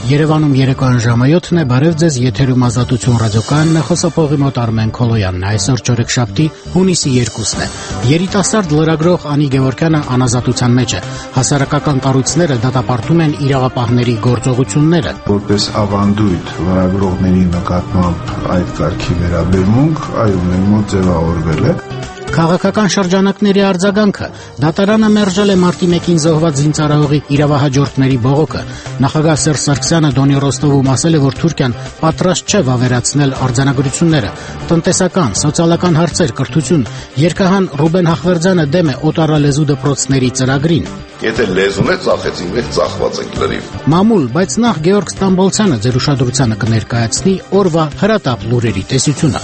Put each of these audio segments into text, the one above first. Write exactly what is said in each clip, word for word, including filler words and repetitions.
Երևանում երեկոյան ժամը յոթն է, բարև ձեզ, եթերում Ազատություն ռադիոկայանն է, խոսափողի մոտ Արմեն Քոլոյանն է, այսօր չորեքշաբթի հունիսի երկուսն է։ Երիտասարդ լրագրող Անի Գևորգյանը անազատության մեջ է, հասարակական կառույցները դատապարտում են իրավապահների գործողությունները։ Որպես ավանդույթ լրագրողների նկատմամբ այդ կարգի վերաբերմունք, այո, մեր մոտ ձևավորվել է։ Քաղաքական շրջանակների արձագանքը դատարանը մերժել է մարտի մեկին զոհված զինծառայողի իրավահաջորդների բողոքը։ Նախագահ Սերժ Սարգսյանը Դոնի Ռոստովում ասել է, որ Թուրքիան պատրաստ չէ վավերացնել արձանագրությունները։ Տնտեսական, սոցիալական հարցեր, կրթություն։ Երգահան Ռուբեն Հախվերդյանը դեմ է օտարալեզու դպրոցների ծրագրին։ Եթե լեզուն է ծախեցին, մենք ծախված ենք լրիվ։ Մամուլ, բայց նախ Գեորգ Ստամբոլցյանը ձեր ուշադրությանը կներկայացնի օրվա հրատապ լուրերի տեսությունը։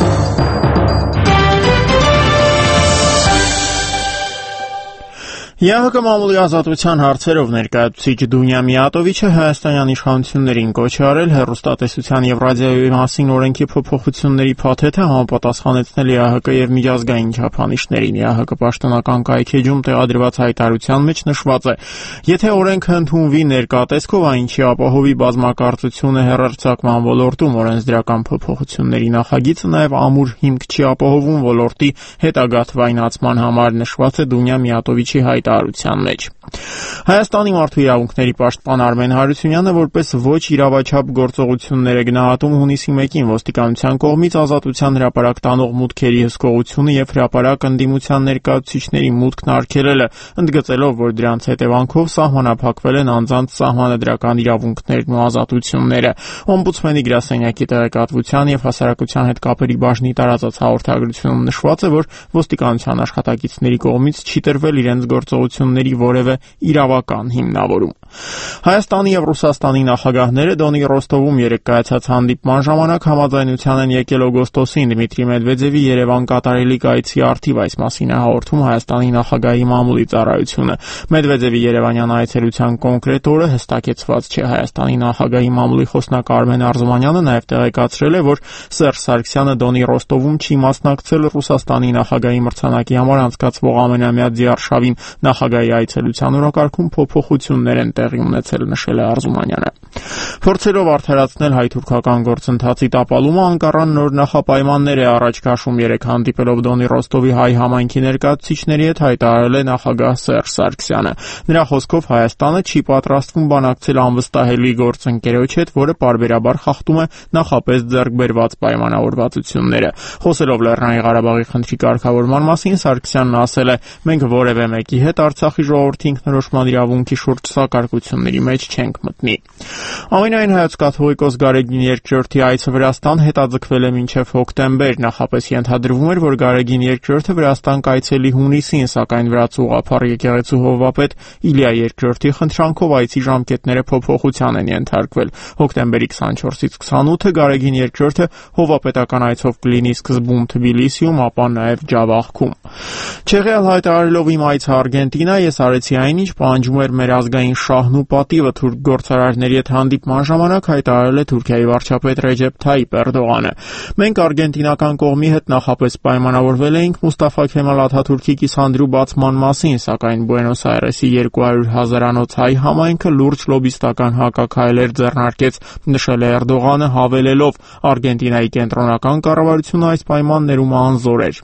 Ե Հ Կ մամուլի ազատության հարցերով ներկայացուցիչ Դունյա Միատովիչը հայաստանյան իշխանություններին կոչ է արել հեռուստատեսության եւ ռադիոյի մասին օրենքի փոփոխությունների փաթեթը համապատասխանեցնել Ե Հ Կ եւ միջազգային չափանիշներին։ Ե Հ Կ պաշտոնական կայքեջում տեղադրված հայտարարության մեջ նշված է. եթե օրենքը ընդունվի ներկա տեսքով, այն չի ապահովի բազմակարծությունը հեռարձակման ոլորտում, օրենսդրական փոփոխությունների նախագիծը նաեւ ամուր հիմք չի ապահովում ոլորտի հետագա թվայնացման համար, նշված է Դունյա Միատովիչի հայտարարության մեջ։ Հայաստանի մարդու իրավունքների պաշտպան Արմեն Հարությունյանը որպես ոչ իրավաչափ գործողություններ է գնահատում հունիսի մեկին ոստիկանության կողմից ազատության հրապարակ տանող մուտքերի հսկողությունը եւ հրապարակ ընդդիմության ներկայացուցիչների մուտքն արգելելը, ընդգծելով, որ դրանց հետևանքով սահմանափակվել են անձանց սահմանադրական իրավունքներն ու ազատությունները։ Օմբուդսմենի գրասենյակի տեղեկատվության եւ հասարակության հետ կապերի բաժնի տարածած հաղորդագրությունում նշված է, որ ոստիկանության աշխատակիցների կողմից չի տրվել իրենց գործողությունների որևէ իրավական հիմնավորում։ Հայաստանի եւ Ռուսաստանի նախագահները Դոնի Ռոստովում երեկ կայացած հանդիպման ժամանակ համաձայնության են եկել օգոստոսին Դմիտրի Մեդվեդևի Երևան կատարելի կայցի առթիվ, այս մասին է հաղորդում Հայաստանի նախագահի մամուլի ծառայությունը։ Մեդվեդևի Երևանյան այցելության կոնկրետ օրը հստակեցված չէ։ Հայաստանի նախագահի մամուլի խոսնակ Արմեն Արզումանյանը նաեւ տեղեկացրել է, որ Սերժ Սարգսյանը Դոնի Ռոստովում չի մասնակցել Ռուսաստանի նախագահի մրցանակի համար անցկացվող ամենամյա ձիարշավին։ Նախագահի այցելության օրակարգում փոփոխություններ են տեղի ունեցել, նշել է Արզումանյանը։ Փորձելով արդարացնել հայ-թուրքական գործընթացի տապալումը, Անկարան նոր նախապայմաններ է առաջ քաշում։ Երեկ հանդիպելով Դոնի Ռոստովի հայ համայնքի ներկայացուցիչների հետ հայտարարել է նախագահ Սերժ Սարգսյանը։ Նրա խոսքով Հայաստանը չի պատրաստվում բանակցել անվստահելի գործընկերոջ հետ, որը պարբերաբար խախտում է նախապես ձեռք բերված պայմանավորվածությունները։ Խոսելով Լեռնային Ղարաբաղի խնդրի կարգավորման մասին, Սարգսյանն ասել է. մենք որևէ մեկի հետ Արցախի ժողովրդի ինքնորոշման իրավունքի շուրջ սակարկությունների մեջ չենք մտնի։ Ամենայն հայոց կաթողիկոս Գարեգին երկրորդի այցը Վրաստան հետաձգվել է մինչև հոկտեմբեր։ Նախապես ենթադրվում էր, որ Գարեգին երկրորդը Վրաստան կայցելի հունիսին, սակայն վրացու ուղղափառ եկեղեցու հովվապետ Իլիա երկրորդի խնդրանքով այցի ժամկետները փոփոխության են ենթարկվել։ Հոկտեմբերի քսանչորսից քսանութը Գարեգին երկրորդը հովվապետական այցով կլինի սկզբում Թբիլիսիում, ապա նաև Ջավախքում։ Չեղյալ հայտարարելով իմ այցը Արգենտինա, ես արեցի այնինչ պահանջում էր մեր ազգային շահն ու պատիվը, թուրք գործարարների հետ հանդիպման ժամանակ հայտարարել է Թուրքիայի վարչապետ Ռեջեփ Թայիպ Էրդողանը։ Մենք արգենտինական կողմի հետ նախապես պայմանավորվել էինք Մուստաֆա Քեմալ Աթաթուրքի կիսանդրու բացման մասին, սակայն Բուենոս Այրեսի երկու հարյուր հազարանոց հայ համայնքը լուրջ լոբիստական հակաքայլեր ձեռնարկեց, նշել է Էրդողանը, հավելելով. Արգենտինայի կենտրոնական կառավարությունը այս պայմաններում անզոր էր։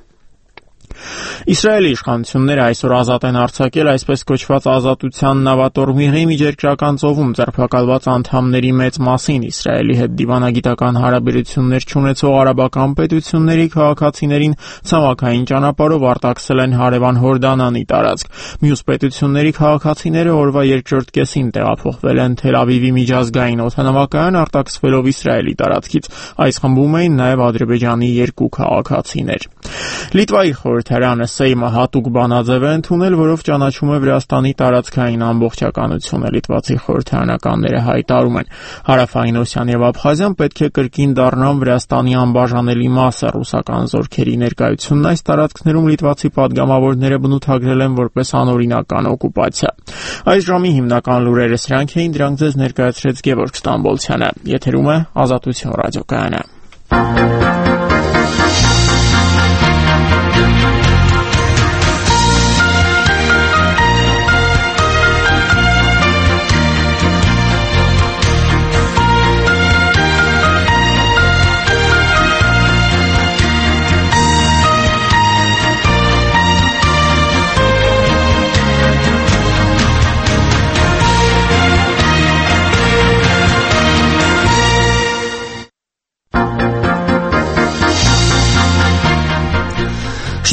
Իսրայելի իշխանությունները այսօր ազատ են արձակել այսպես կոչված ազատության նավատորմիղի միջերկրական ծովում ձերբակալված անդամների մեծ մասին։ Իսրայելի հետ դիվանագիտական հարաբերություններ չունեցող արաբական պետությունների քաղաքացիներին ցամաքային ճանապարհով արտաքսել են հարևան Հորդանանի տարածք։ Մյուս պետությունների քաղաքացիները օրվա երկրորդ կեսին տեղափոխվել են Թել Ավիվի միջազգային օդանավակայան, արտաքսվելով Իսրայելի տարածքից։ Այս խմբում էին նաև Ադրբեջանի երկու քաղաքացիներ։ Լիտվայի խորհրդարանը Սեյմը հատուկ բանաձև է ընդունել, որով ճանաչում է Վրաստանի տարածքային ամբողջականությունը։ Լիտվացի խորհրդարանականները հայտարարում են. Հարավային Օսիան եւ Աբխազիան պետք է կրկին դառնան Վրաստանի անբաժանելի մասը։ Ռուսական զորքերի ներկայությունն այս տարածքներում լիտվացի падգամավորները բնութագրել են որպես անօրինական օկուպացիա։ Այս ժամի հիմնական լուրերը սրանք էին, դրանք ձեզ ներկայացրեց Գևորգ Ստամբոլցյանը։ Եթերում է Ազատություն ռադիոկայանը։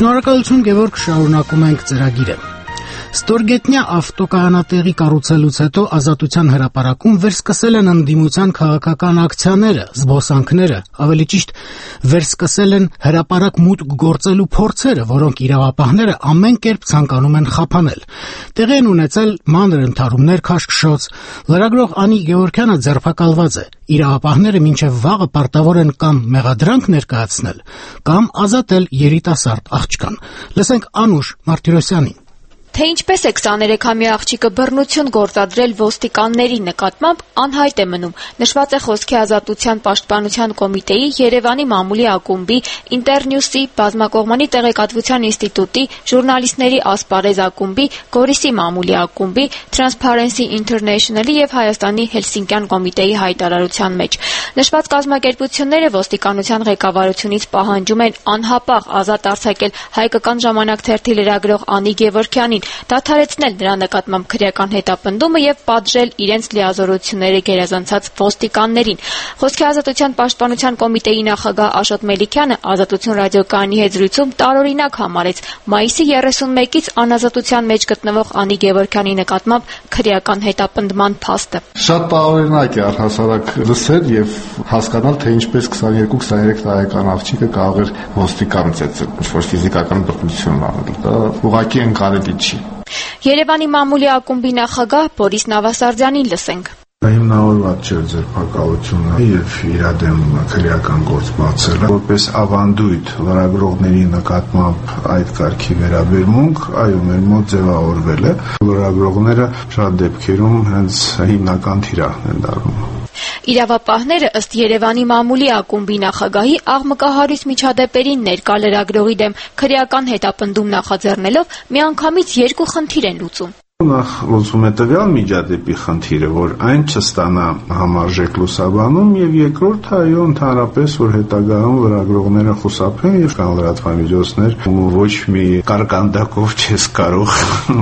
Շնորհակալություն Գևորգ, շարունակում ենք ծրագիրը։ Ստորգետնյա ավտոկայանատեղի կառուցելուց հետո Ազատության հրապարակում վերսկսել են ընդդիմության քաղաքական ակցիաները, զբոսանքները, ավելի ճիշտ վերսկսել են հրապարակ մուտք գործելու փորձերը, որոնք իրավապահները ամեն կերպ ցանկանում են խափանել։ Տեղի են ունեցել մանր ընդհարումներ, քաշքշոց։ Լրագրող Անի Գևորգյանը ձերբակալված է։ Իրավապահները մինչև վաղը պարտավոր են կամ մեղադրանք ներկայացնել, կամ ազատել երիտասարդ աղջկան։ Լսենք Անուշ Մարտիրոսյանին։ Թե ինչպես է քսաներեքամյա աղջիկը բռնություն գործադրել ոստիկանների նկատմամբ անհայտ է մնում։ Նշված է Խոսքի ազատության պաշտպանության կոմիտեի, Երևանի մամուլի ակումբի, Ինտերնյուսի, բազմակողմանի տեղեկատվության ինստիտուտի, ժուրնալիստների ասպարեզ ակումբի, Գորիսի մամուլի ակումբի, Transparency International-ի եւ Հայաստանի Հելսինկյան կոմիտեի հայտարարության մեջ։ Նշված կազմակերպությունները ոստիկանության ղեկավարությունից պահանջում են անհապաղ ազատ արձակել Հայկական ժամանակ թերթի լրագրող Անի Գևորգյանին, դադարեցնել նրա նկատմամբ քրեական հետապնդումը եւ պատժել իրենց լիազորությունները գերազանցած ոստիկաններին։ Խոսքի ազատության պաշտպանության կոմիտեի նախագահ Աշոտ Մելիքյանը Ազատություն ռադիոկայանի հետ զրույցում տարօրինակ համարեց մայիսի երեսունմեկից անազատության մեջ գտնվող Անի Գևորգյանի նկատմամբ քրեական հետապնդման փաստը։ Շատ տարօրինակ է առհասարակ լսել եւ հասկանալ, թե ինչպես քսաներկու քսաներեք տարեկան աղջիկը կարող էր ոստիկան ծեծել, ինչ-որ ֆիզիկական բռնություն անել։ Դա ուղղակի ընկալելի չի։ Երևանի մամուլի ակումբի նախագահ Բորիս Նավասարդյանին լսենք։ Հիմնավորված չէր ձերբակալությունը եւ իր դեմ քրեական գործ բացելը որպես ավանդույթ լրագրողների նկատմամբ այդ կարգի վերաբերմունք, այո, մեր մոտ ձևավորվել է։ Լրագրողները շատ դեպքերում հենց հիմնական թիրախն են դառնում։ Իրավապահները ըստ Երևանի մամուլի ակումբի նախագահի աղմկահարույց միջադեպերին ներկա լրագրողի դեմ քրեական հետապնդում նախաձեռնելով միանգամից երկու խնդիր են լուծում։ Նախ լուծում է տվյալ միջադեպի խնդիրը, որ այն չստանա համարժեք լուսաբանում, եւ երկրորդ այո, ընդհանրապես որ հետագայում լրագրողները խուսափեն եւ կան լրատվամիջոցներ, ու ոչ մի կարկանդակով չես կարող,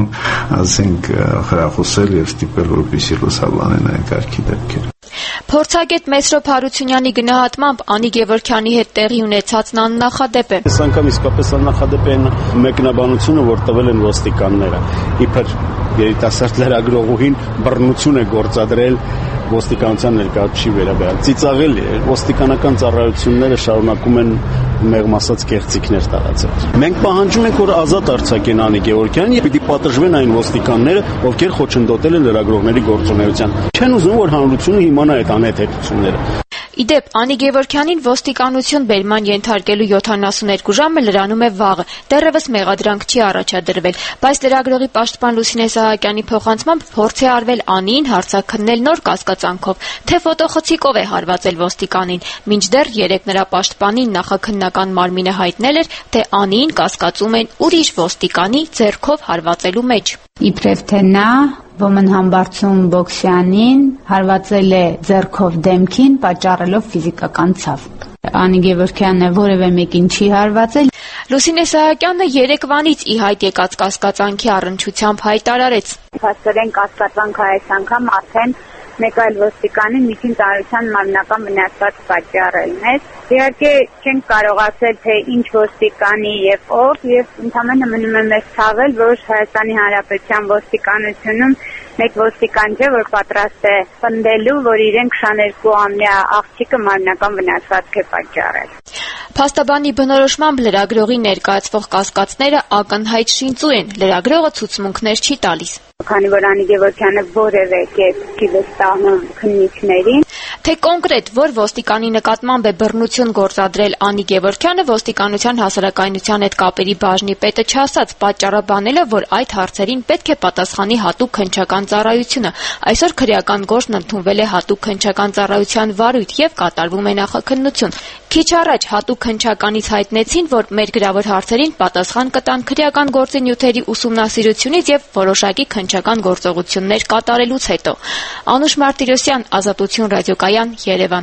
ասենք, խրախուսել եւ ստիպել, որպեսզի լուսաբանեն այն կարգի դեպքերը։ Փորձագետ Մեսրոպ Հարությունյանի գնահատմամբ Անի Գևորգյանի հետ տեղի ունեցածն աննախադեպ է։ Այս անգամ իսկապես աննախադեպ է մեկնաբանությունը, որ տվել են ոստիկանները։ Իբր երիտասարդ լրագրողուհին բռնություն է գործադրել ոստիկանության ներկայացուցիչի վերաբերյալ։ Ծիծաղել է, ոստիկանական ծառայությունները շարունակում են մեղմ ասած կեղծիքներ տարածել։ Մենք պահանջում ենք, որ ազատ արձակեն Անի Գևորգյանին եւ պիտի պատժվեն այն ոստիկանները, ովքեր խոչընդոտել են լրագրողների գործունեության։ Չեն ուզում, որ հանրությունը իմանա այդ անհեթեթությունները։ Իդեպ Անի Գևորգյանին ոստիկանություն բերման ենթարկելու յոթանասուներկու ժամը լրանում է վաղը, դեռևս մեղադրանք չի առաջադրվել, բայց լրագրողի պաշտպան Լուսինե Սահակյանի փոխանցմամբ փորձ է արվել Անիին հարցաքննել նոր կասկածանքով, թե ֆոտոխցիկով է հարվածել ոստիկանին, մինչդեռ երեկ նրա պաշտպանին նախաքննական մարմինը հայտնել էր, թե Անիին կասկածում են ուրիշ ոստիկանի ձեռքով հարվածելու մեջ։ Իբրև թե նա Ոմն Համբարձում Բոքսյանին հարվածել է ձեռքով դեմքին, պատճառելով ֆիզիկական ցավ։ Անի Գևորգյանը որևէ մեկին չի հարվածել։ Լուսինե Սահակյանը երեկվանից ի հայտ եկած կասկածանքի առնչությամբ հայտարարեց։ Փաստորեն կասկածանքը այս անգամ արդեն մեկ այլ ոստիկանի միջին ծառայության մարմնական վնասված պատճառելն է։ Իհարկե չենք կարող ասել, թե ինչ ոստիկանի եւ ով, եւ ընդհանրապես մնում է մեզ ցավել, որ Հայաստանի Հանրապետության ոստիկանությունում մեկ ոստիկան չէ, որ պատրաստ է պնդելու, որ իրեն քսաներկուամյա աղջիկը մարմնական վնասվածք է պատճառել։ Փաստաբանի բնորոշմամբ լրագրողի ներկայացվող կասկածները ակնհայտ շինծու են, լրագրողը ցուցմունքներ չի տալիս։ Քանի որ Անի Գևորգյանը որևէ կերպ չի վստահում քննիչներին, թե կոնկրետ որ ոստիկանի նկատմամբ է բռնություն գործադրել Անի Գևորգյանը, ոստիկանության հասարակայնության հետ կապերի բաժնի պետը չասաց, պատճառաբանելով, որ այդ հարցերին պետք է պատասխանի հատուկ քննչական ծառայությունը։ Այսօր քրեական գործն ընդունվել է հատուկ քննչական ծառայության վարույթ եւ կատարվում է նախաքննություն։ Քիչ առաջ հատուկ քննչականից հայտնեցին, որ մեր գրավոր հարցերին պատասխան կտան քրեական գործի նյութերի ուսումնասիրությունից եւ որոշակի քննչական գործողություններ կատարելուց հետո։ Անուշ Մարտիրոսյան, Ազատություն ռադիոկայան, Երևան։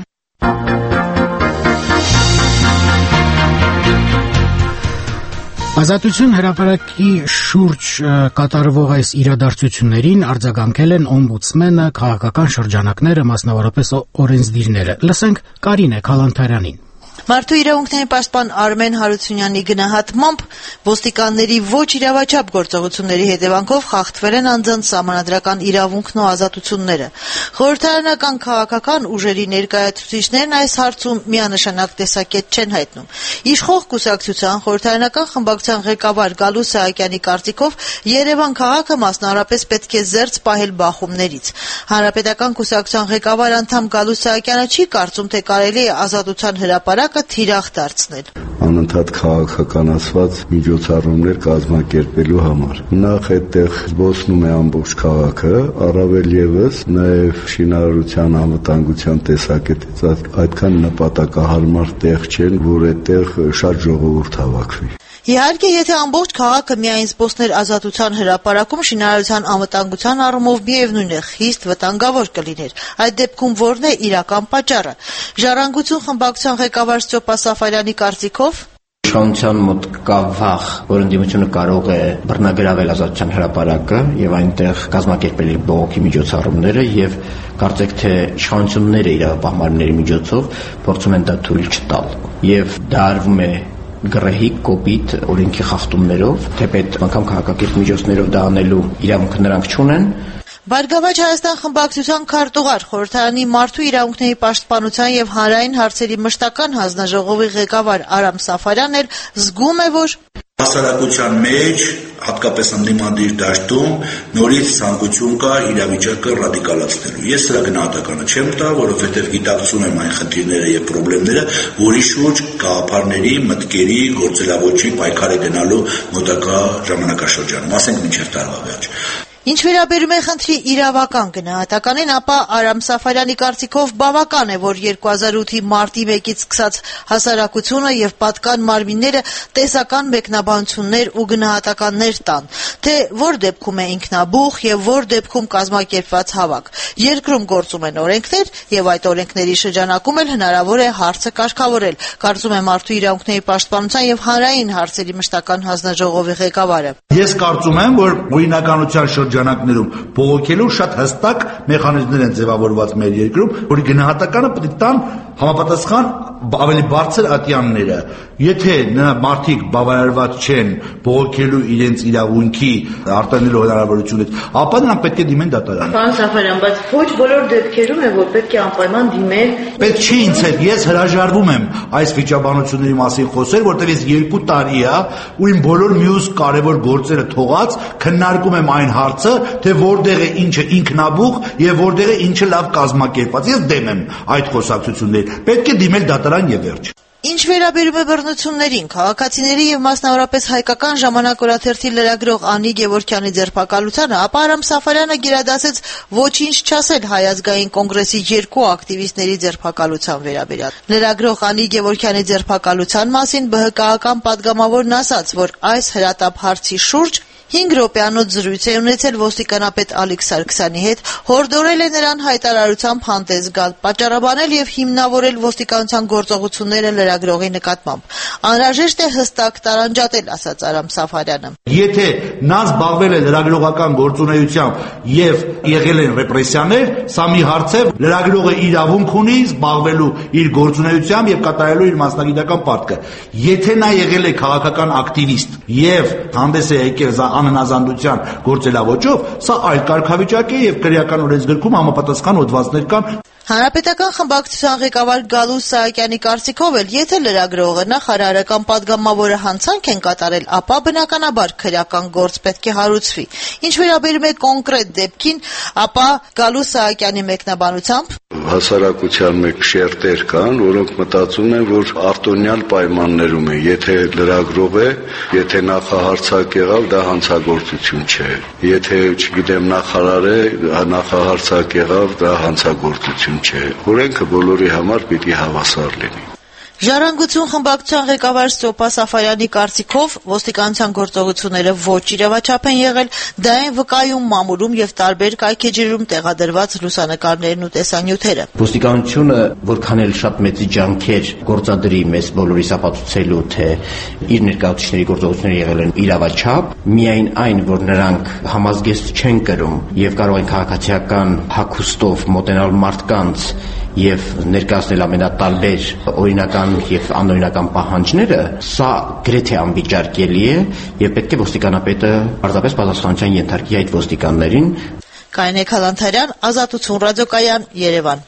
Ազատություն հրապարակի շուրջ կատարվող այս իրադարձություններին արձագանքել են օմբուդսմենը, քաղաքական շրջանակները, մասնավորապես օրենսդիրները։ Լսենք Կարինե Քալանթարյանին։ Մարդու իրավունքների պաշտպան Արմեն Հարությունյանի գնահատմամբ ոստիկանների ոչ իրավաչափ գործողությունների հետևանքով խախտվել են անձանց սահմանադրական իրավունքն ու ազատությունները։ Խորհրդարանական քաղաքական ուժերի ներկայացուցիչներն այս հարցում միանշանակ տեսակետ չեն հայտնում։ Իշխող կուսակցության խորհրդարանական խմբակցության ղեկավար Գալուստ Սահակյանի կարծիքով Երևան քաղաքը մասնավորապես պետք է զերծ պահել բախումներից։ Հանրապետական կուսակցության ղեկավար անդամ Գալուստ Սահակյանը չի կարծում, թե կարելի է ազատության հրապարակը թիրախ դարձնել։ Անընդհատ քաղաքականացված միջոցառումներ կազմակերպելու համար։ Նախ այդտեղ զբոսնում է ամբողջ քաղաքը, առավել ևս նաև շինարարության անվտանգության տեսակետից այդքան նպատակահարմար տեղ չեն, որ այդտեղ շատ ժողովուրդ հավաքվի։ Իհարկե, եթե ամբողջ քաղաքը միայն զբոսներ ազատության հրապարակում, շինարարության անվտանգության առումով միևնույն է, խիստ վտանգավոր կլիներ։ Այդ դեպքում ո՞րն է իրական պատճառը։ Ժառանգություն խմբակցության ղեկավար Ստյոպա Սաֆարյանի կարծիքով իշխանության մոտ կա վախ, որ ընդդիմությունը կարող է բռնագրավել ազատության հրապարակը եւ այնտեղ կազմակերպել իր բողոքի միջոցառումները եւ կարծեք թե իշխանությունները իրավապահմանների միջոցով փորձում են դա թույլ չտալ եւ դա արվում է գրեհիկ կոպիտ օրենքի խախտումներով, թեպետ անգամ քաղաքակիրթ միջոցներով դա անելու իրավունքը նրանք չունեն։ Բարգավաճ Հայաստան խմբակցության քարտուղար խորհրդարանի մարդու իրավունքների պաշտպանության եւ հանրային հարցերի մշտական հանձնաժողովի ղեկավար Արամ Սաֆարյանն էլ զգում է, որ հասարակության մեջ, հատկապես ընդդիմադիր դաշտում, նորից ցանկություն կա իրավիճակը ռադիկալացնելու։ Ես սրա գնահատականը չեմ տա, որովհետև գիտակցում եմ այն խնդիրները եւ խնդիրները, որի շուրջ գաղափարների, մտքերի, գործելավոճի պայքար է գնալու մոտակա ժամանակաշրջանում, ասենք մինչև տարվա վերջ։ Ինչ վերաբերում է խնդրի իրավական գնահատականին, ապա Արամ Սաֆարյանի կարծիքով բավական է, որ երկու հազար ութի մարտի մեկից սկսած հասարակությունը եւ պատկան մարմինները տեսական մեկնաբանություններ ու գնահատականներ տան, թե որ դեպքում է ինքնաբուխ եւ որ դեպքում կազմակերպված հավաք։ Երկրում գործում են օրենքներ եւ այդ օրենքների շրջանակում էլ հնարավոր է հարցը կարգավորել, կարծում է մարդու իրավունքների պաշտպանության եւ հանրային հարցերի մշտական հանձնաժողովի ղեկավարը։ Ես կարծում եմ, որ օրինականության շրջանակներում բողոքելու շատ հստակ մեխանիզմներ են ձևավորված մեր երկրում, որի գնահատականը պետք է տան համապատասխան ավելի բարձր ատյանները։ Եթե նա մարդիկ բավարարված չեն բողոքելու իրենց իրավունքի արտանելու հնարավորությունից, ապա նրանք պետք է դիմեն դատարան։ Պարոն Սաֆարյան, բայց ոչ բոլոր դեպքերում է, որ պետք է անպայման դիմել։ Պետք չի ինձ հետ, ես հրաժարվում եմ այս վիճաբանությունների մասին խոսել, որտեղ ես երկու տարի է ու իմ բոլոր մյուս կարևոր գործերը թողած քննարկում եմ այն հարցը, թե որտեղ է ինչը ինքնաբուխ եւ որտեղ է ինչը լավ կազմակերպված։ Ես դեմ եմ այդ խոսակցություններին։ Պետք է դիմել դատարան եւ վերջ։ Ինչ վերաբերում է բռնություններին, քաղաքացիների եւ մասնավորապես հայկական ժամանակ օրաթերթի լրագրող Անի Գևորգյանի ձերբակալությանը, ապա Արամ Սաֆարյանը գերադասեց ոչինչ չասել Հայ ազգային կոնգրեսի երկու ակտիվիստների ձերբակալության վերաբերյալ։ Լրագրող Անի Գևորգյանի ձերբակալության մասին ԲՀԿ-ական падգամավորն ասաց, որ այս հրատապ հարցի շուրջ հինգ րոպեանոց զրույց է ունեցել ոստիկանապետ Ալիկ Սարգսյանի հետ, հորդորել է նրան հայտարարությամբ հանդես գալ, պատճառաբանել եւ հիմնավորել ոստիկանության գործողությունները լրագրողի նկատմամբ։ Անհրաժեշտ է հստակ տարանջատել, ասաց Արամ Սաֆարյանը։ Եթե նա զբաղվել է լրագրողական գործունեությամբ եւ եղել են ռեպրեսիաներ, սա մի հարց է, լրագրողը իրավունք ունի զբաղվելու իր գործունեությամբ եւ կատարելու իր մասնագիտական պարտքը։ Եթե նա եղել է քաղաքական ակտիվիստ եւ հանդես է եկել անհնազանդության գործելավոճով, սա այլ կարգավիճակ է եւ քրեական օրենսգրքում համապատասխան հոդվածներ կան։ Հանրապետական խմբակցության ղեկավար Գալուստ Սահակյանի կարծիքով էլ, եթե լրագրողը նախարարական падգամավորը հանցանք են կատարել, ապա բնականաբար քրեական գործ պետք է հարուցվի։ Ինչ վերաբերում է կոնկրետ դեպքին, ապա Գալուստ Սահակյանի մեկնաբանությամբ հասարակության մեջ շերտեր կան, որոնք մտածում են, որ արտոնյալ պայմաններում է, եթե լրագրող է, եթե նախահարցակ եղավ, դա հանցագործություն չէ։ Եթե, չգիտեմ, նախարար է, նախահարցակ եղավ, դա հանցագործություն չէ։ Օրենքը բոլորի համար պիտի հավասար լինի։ Ժառանգություն խմբակցության ղեկավար Ստյոպա Սաֆարյանի կարծիքով ոստիկանության գործողությունները ոչ իրավաչափ են եղել, դա են վկայում մամուլում եւ տարբեր կայքեջրերում տեղադրված լուսանկարներն ու տեսանյութերը։ Ոստիկանությունը որքան էլ շատ մեծ ջանքեր գործադրի մեզ բոլորիս ապացուցելու, թե իր ներկայացուցիչների գործողությունները եղել են իրավաչափ, միայն այն, որ նրանք համազգեստ չեն կրում եւ կարող են քաղաքացիական հագուստով մոտենալ մարդկանց եւ ներկայացնել ամենատարբեր օրինական եւ անօրինական պահանջները, սա գրեթե անվիճարկելի է եւ պետք է ոստիկանապետը պարզապես պատասխանատվության ենթարկի այդ ոստիկաններին։ Կարինե Քալանթարյան, Ազատություն ռադիոկայան, Երևան։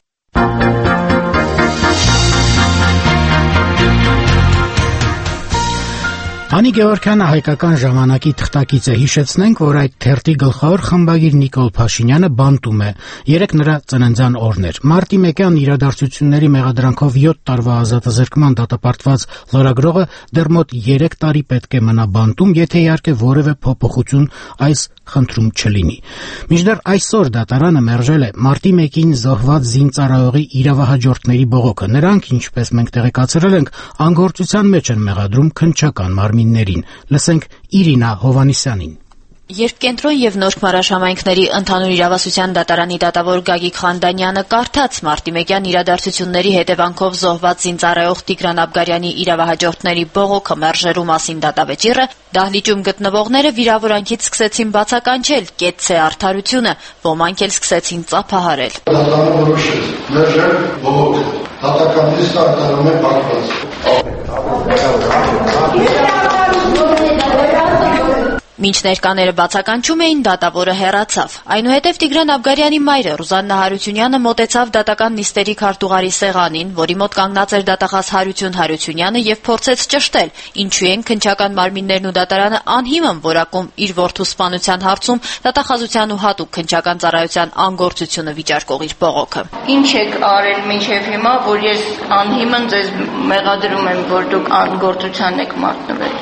Անի Գևորգյանը հայկական ժամանակի թղթակից է, հիշեցնենք, որ այդ թերթի գլխավոր խմբագիր Նիկոլ Փաշինյանը բանտում է, երեկ նրա ծննդյան օրն էր։ Մարտի մեկյան իրադարձությունների մեղադրանքով յոթ տարվա ազատազրկման դատապարտված լրագրողը դեռ մոտ երեք տարի պետք է մնա բանտում, եթե իհարկե որևէ փոփոխություն այս խնդրում չլինի։ Մինչդեռ այսօր դատարանը մերժել է մարտի մեկին զոհված զինծառայողի իրավահաջորդների բողոքը։ Նրանք, ինչպես մենք տեղեկացրել ենք, անգործության մեջ են մեղադրում քննչական մարմիններին։ Լսենք Իրինա Հովանիսյանին։ Երբ Կենտրոն եւ Նորք մարաշամայնքների ընդհանուր իրավասության դատարանի դատավոր Գագիկ Խանդանյանը կարդաց մարտի մեկյան իրադարձությունների հետևանքով զոհված զինծառայող Տիգրան Աբգարյանի իրավահաջորդների բողոքը մերժելու մասին դատավճիռը, դահլիճում գտնվողները վիրավորանքից սկսեցին բացականչել կեցցե արդարությունը, ոմանք էլ սկսեցին ծափահարել։ Դատարանը որոշեց մերժել բողոքը, դատական լիստը արտարում է փակված։ Մինչ ներկաները բացականչում էին, դատավորը հեռացավ։ Այնուհետև Տիգրան Աբգարյանի մայրը Ռուզաննա Հարությունյանը մոտեցավ դատական նիստերի քարտուղարի սեղանին, որի մոտ կանգնած էր դատախազ Հարություն Հարությունյանը եւ փորձեց ճշտել, ինչու են քննչական մարմիններն ու դատարանը անհիմն որակում իր որդու սպանության հարցում դատախազության ու հատուկ քննչական ծառայության անգործությունը վիճարկող իր բողոքը։ Ինչ եք արել մինչև հիմա, որ ես անհիմն ձեզ մեղադրում եմ, որ դուք անգործության եք մատնվել։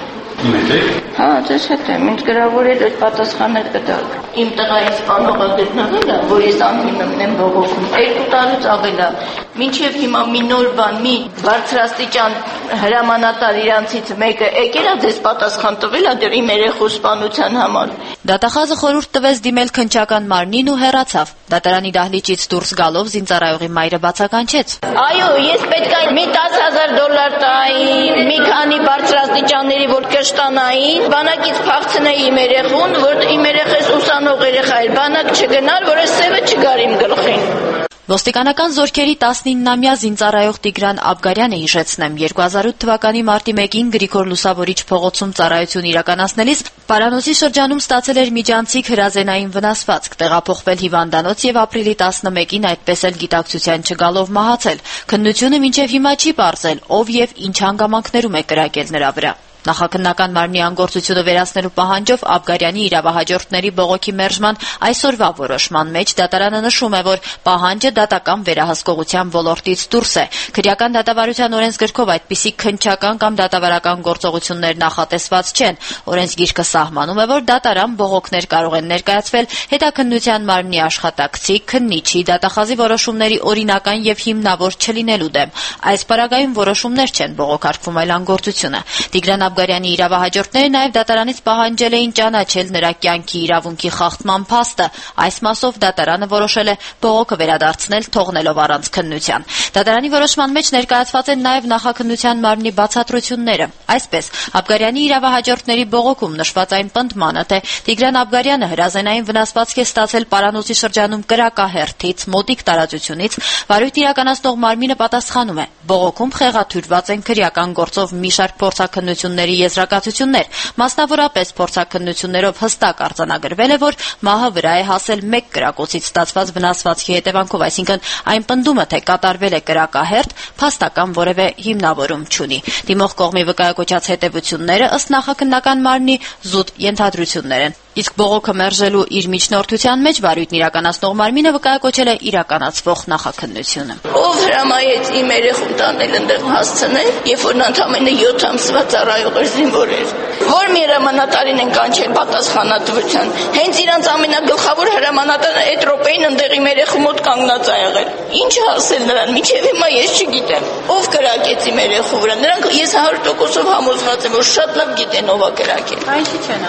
Հա, ձեզ հետ եմ, ինձ գրավորել այդ պատասխանել կտակ։ Իմ տղայի սպանողը գտնվել է, որ ես անհիմն եմ բողոքում, երկու տարուց ավել է, մինչև հիմա մի նոր բան, մի բարձրաստիճան հրամանատար իրանցից մեկը եկել է ձեզ պատասխան տվել է դեռ իմ երեխու սպանության համար։ Դատախազը խորհուրդ տվեց դիմել քննչական մարմնին ու հեռացավ։ Դատարանի դահլիճից դուրս գալով զինծառայողի մայրը բացականչեց։ Այո, ես պետք է մի տասը հազար դոլար տայի, մի քանի բարձրաստիճանների որ կշտանային, բանակից փախցնեի իմ երեխուն, որ իմ երեխես ուսանող երեխա էր, բանակ չգնար, որ այս սևը չգար իմ գլխին։ Ոստիկանական զորքերի տասնիննամյա զինծառայող Տիգրան Աբգարյանը, հիշեցնեմ, երկու հազար ութ թվականի մարտի մեկին Գրիգոր Լուսավորիչ փողոցում ծառայություն իրականացնելիս Պարանոցի շրջանում ստացել էր միջանցիկ հրազենային վնասվածք, տեղափոխվել հիվանդանոց եւ ապրիլի տասնմեկին այդպես էլ գիտակցության չգալով մահացել։ Քննությունը մինչեւ հիմա չի պարզել, ով եւ ինչ հանգամանքներում է կրակել նրա վրա։ Նախաքննական մարմնի անգործությունը վերացնելու պահանջով Աբգարյանի իրավահաջորդների բողոքի մերժման այսօրվա որոշման մեջ դատարանը նշում է, որ պահանջը դատական վերահսկողության ոլորտից դուրս է։ Քրեական դատավարության օրենսգրքով այդպիսի քննչական կամ դատավարական գործողություններ նախատեսված չեն։ Օրենսգիրքը սահմանում է, որ դատարան բողոքներ կարող են ներկայացվել հետաքննության մարմնի աշխատակցի, քննիչի, դատախազի որոշումների օրինական եւ հիմնավոր չլինելու դեմ։ Այս պարագայում որոշումներ չեն բողոքարկվում, այլ անգործությունը։ Տիգրան Աբգարյանի իրավահաջորդները նաև դատարանից պահանջել էին ճանաչել նրա կյանքի իրավունքի խախտման փաստը։ Այս մասով դատարանը որոշել է բողոքը վերադարձնել, թողնելով առանց քննության։ Դատարանի որոշման մեջ ներկայացված են նաև նախաքննության մարմնի բացատրությունները։ Այսպես, Աբգարյանի իրավահաջորդների բողոքում նշված այն պնդմանը, թե Տիգրան Աբգարյանը հրազենային վնասվածք է ստացել Պարանոցի շրջանում կրակահերթից, մոտիկ տարածությունից, վարույթ իրականացնող մարմինը պատասխանում է։ Բողոքում խեղաթյուրված են քրեական գործով մի շարք փորձաքննությունների եզրակացություններ, մասնավորապես փորձաքննություններով հստակ արձանագրվել է, որ մահը վրա է հասել մեկ կրակոցից ստացված վնասվածքի հետևանքով, այսինքն այն պնդումը, թե կատարվել է կրակահերթ, փաստական որևէ հիմնավորում չունի։ Դիմող կողմի վկայակոչած հետևությունները ըստ նախաքննական մարմնի զուտ ենթադրություններ են։ Իսկ բողոքը մերժելու իր միջնորդության մեջ վարույթն իրականացնող մարմինը վկայակոչել է իրականացվող նախաքննությունը։ Ով հրամայեց իմ երեխուն տանել ընդեղ հասցնել, երբ որ նա ընդամենը յոթ ամսվա ծառայող էր, զինվոր էր։ Որ մի հրամանատարին են կանչել պատասխանատվության։ Հենց իրանց ամենագլխավոր հրամանատարը այդ րոպեին ընդեղ իմ երեխու մոտ կանգնած ա եղել։ Ինչ ասել նրան, մինչև հիմա ես չգիտեմ։ Ով կրակեց իմ երեխու վրա։ Նրանք ես հարյուր տոկոսով համոզված եմ, որ շատ լավ գիտեն ով է կրակել։ Այսի չեն անում։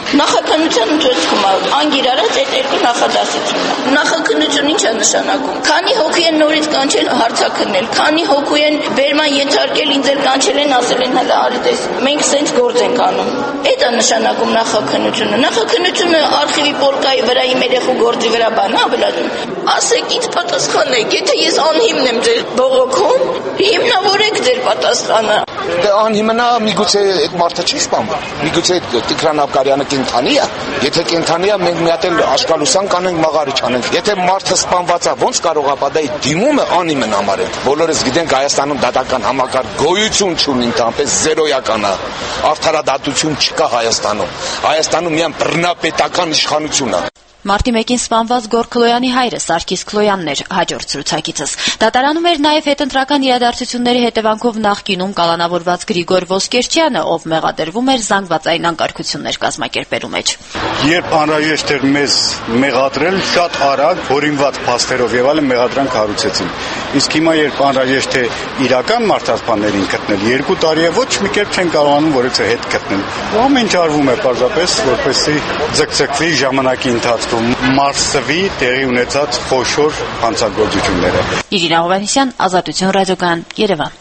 Նախաքննության ընթացքում անգիրարած այդ երկու նախադասությունն է։ Նախաքննություն ինչ է նշանակում։ Քանի հոգի են նորից կանչել հարցաքննել, քանի հոգի են բերման ենթարկել, ինձ էլ կանչել են, ասել են հələ արի տես, մենք սենց գործ ենք անում։ Այդ է նշանակում նախաքննությունը։ Նախաքննությունը արխիվի պոլկայի վրա իմ երեխու գործի վրա բան է ավելանում։ Ասեք, ինձ պատասխանեք, եթե ես անհիմն եմ ձեր բողոքում, հիմնավորեք ձեր պատասխանը։ Դե անհիմնա միգուցե այդ մարդը չի սպանվել։ Միգուցե Տիգրան Աբկարյանը կենթանի է։ Եթե կենթանի է, մենք մի հատ էլ աշկալուսան կանենք, մաղարիչ անենք։ Եթե մարդը սպանված է, ոնց կարող է պատահի դիմումը անհիմն համարել։ Բոլորս գիտենք Հայաստանում դատական համակարգ գոյություն չունի, ընդհանրապես զերոյական է։ Արդարադատություն չկա Հայաստանում։ Հայաստանում միայն բռնապետական իշխանություն է։ Մարտի մեկին սպանված Գոր Քլոյանի հայրը Սարգիս Քլոյանն էր հաջորդ ցուցակիցս։ Դատարանում էր նաև հետընտրական իրադարձությունների հետևանքով նախկինում կալանավորված Գրիգոր Ոսկերչյանը, ով մեղադրվում էր զանգվածային անկարգություններ կազմակերպելու մեջ։ Երբ անհրաժեշտ էր մեզ մեղադրել, շատ արագ հորինված փաստերով եւ այլն մեղադրանք հարուցեցին։ Իսկ հիմա երբ անհրաժեշտ է իրական մարդասպաններին գտնել, երկու տարի է ոչ մի կերպ չեն կարողանում որևէ հետ գտնել։ Ամեն ինչ արվում է պարզապես, որպեսզի ձգձգվի ժամանակի ընթացքում մարսվի տեղի ունեցած խոշոր հանցագործությունները։ Իրինա Հովհաննիսյան, Ազատություն ռադիոկայան, Երևան։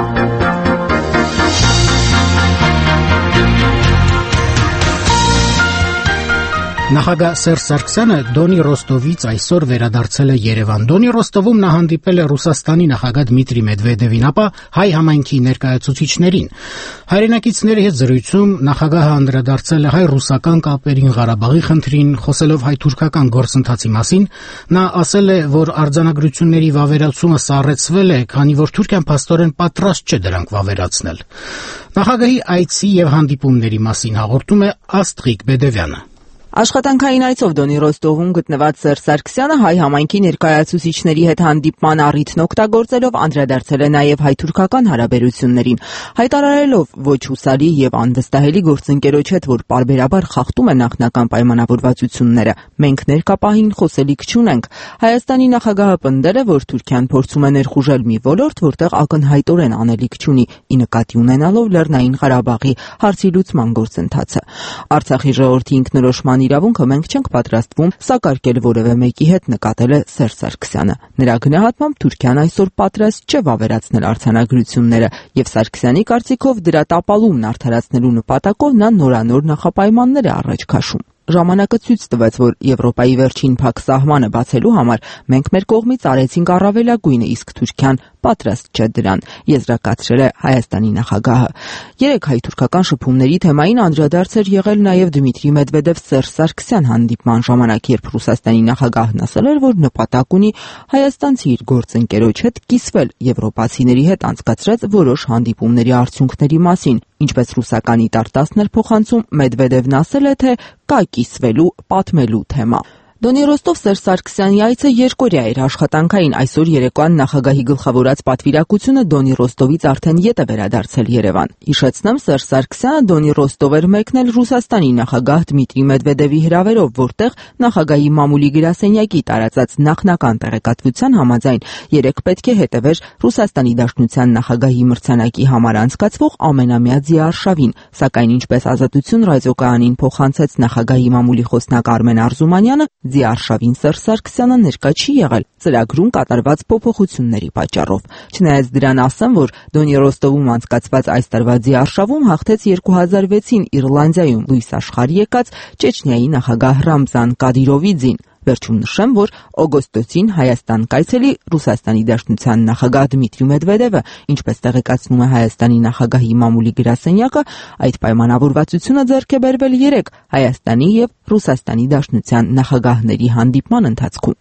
Նախագահ Սերժ Սարգսյանը Դոնի Ռոստովից այսօր վերադարձել է Երևան։ Դոնի Ռոստովում նա հանդիպել է Ռուսաստանի նախագահ Դմիտրի Մեդվեդևին, ապա հայ համայնքի ներկայացուցիչներին։ Հայրենակիցների հետ զրույցում նախագահը անդրադարձել է հայ-ռուսական կապերին, Ղարաբաղի խնդրին, խոսելով հայ-թուրքական գործընթացի մասին, նա ասել է, որ արձանագրությունների վավերացումը սառեցվել է, քանի որ Թուրքիան փաստորեն պատրաստ չէ դրանք վավերացնել։ Նախագահի այցի եւ հանդիպումների մասին հաղորդում է Աստղիկ Բեդևյանը։ Աշխատանքային այցով Դոնի Ռոստովում գտնված Սերժ Սարգսյանը հայ համայնքի ներկայացուցիչների հետ հանդիպման առիթն օգտագործելով անդրադարձել է նաև հայ-թուրքական հարաբերություններին, հայտարարելով ոչ հուսալի եւ անվստահելի գործընկերոջ հետ, որ պարբերաբար խախտում է նախնական պայմանավորվածությունները։ Մենք ներկապահին խոսելիք չունենք։ Հայաստանի նախագահը պնդել է, որ Թուրքիան փորձում է ներխուժել մի ոլորտ, որտեղ ակնհայտորեն անելիք չունի, ի նկատի ունենալով Լեռնային Ղարաբաղի հարցի լուծման գործընթացը։ Արցախի ժողովրդի ինքնորոշման իրավունքը մենք չենք պատրաստվում սակարկել որևէ մեկի հետ, նկատել է Սերժ Սարգսյանը։ Նրա գնահատմամբ Թուրքիան այսօր պատրաստ չէ վավերացնել արձանագրությունները, եւ Սարգսյանի կարծիքով դրա տապալումն արդարացնելու նպատակով նա նորանոր նախապայմաններ է առաջ քաշում։ Ժամանակը ցույց տվեց, որ Եվրոպայի վերջին փակ սահմանը բացելու համար մենք մեր կողմից արեցինք առավելագույնը, իսկ Թուրքիան պատրաստ չէ դրան, եզրակացրել է Հայաստանի նախագահը։ Երեք հայ-թուրքական շփումների թեմային անդրադարձ էր եղել նաև Դմիտրի Մեդվեդև-Սերժ Սարգսյան հանդիպման ժամանակ, երբ Ռուսաստանի նախագահն ասել էր, որ նպատակ ունի հայաստանցի իր գործընկերոջ հետ կիսվել եվրոպացիների հետ անցկացրած որոշ հանդիպումների արդյունքների մասին։ Ինչպես ռուսականի տարտասն էր փոխանցում, Մեդվեդևն ասել է, թե կա կիսվելու, պատմելու թեմա։ Դոնի Ռոստով Սերժ Սարգսյանի այցը երկօրյա էր աշխատանքային, այսօր երեկոյան նախագահի գլխավորած պատվիրակությունը Դոնի Ռոստովից արդեն ետ է վերադարձել Երևան։ Հիշեցնեմ, Սերժ Սարգսյանը Դոնի Ռոստով էր մեկնել Ռուսաստանի նախագահ Դմիտրի Մեդվեդևի հրավերով, որտեղ նախագահի մամուլի գրասենյակի տարածած նախնական տեղեկատվության համաձայն երեք պետք է հետևեր Ռուսաստանի Դաշնության նախագահի մրցանակի համար անցկացվող ամենամյա ձիարշավին, սակայն ինչպես Ազատություն ռադիոկայանին փոխանցեց նախագահի մամուլի խոսնակ Արմեն Արզումանյանը, ձիարշավին Սերժ Սարգսյանը ներկա չի եղել ծրագրում կատարված փոփոխությունների պատճառով։ Չնայած դրան ասեմ, որ Դոնի Ռոստովում անցկացված այս տարվա ձիարշավում հաղթեց երկու հազար վեցին Իռլանդիայում լույս աշխարհ եկած Չեչնիայի նախագահ Ռամզան Կադիրովիձին։ Վերջում նշեմ, որ օգոստոսին Հայաստան կայցելի Ռուսաստանի Դաշնության նախագահ Դմիտրի Մեդվեդևը, ինչպես տեղեկացնում է Հայաստանի նախագահի մամուլի գրասենյակը, այդ պայմանավորվածությունը ձեռք է բերվել երեք Հայաստանի եւ Ռուսաստանի Դաշնության նախագահների հանդիպման ընթացքում։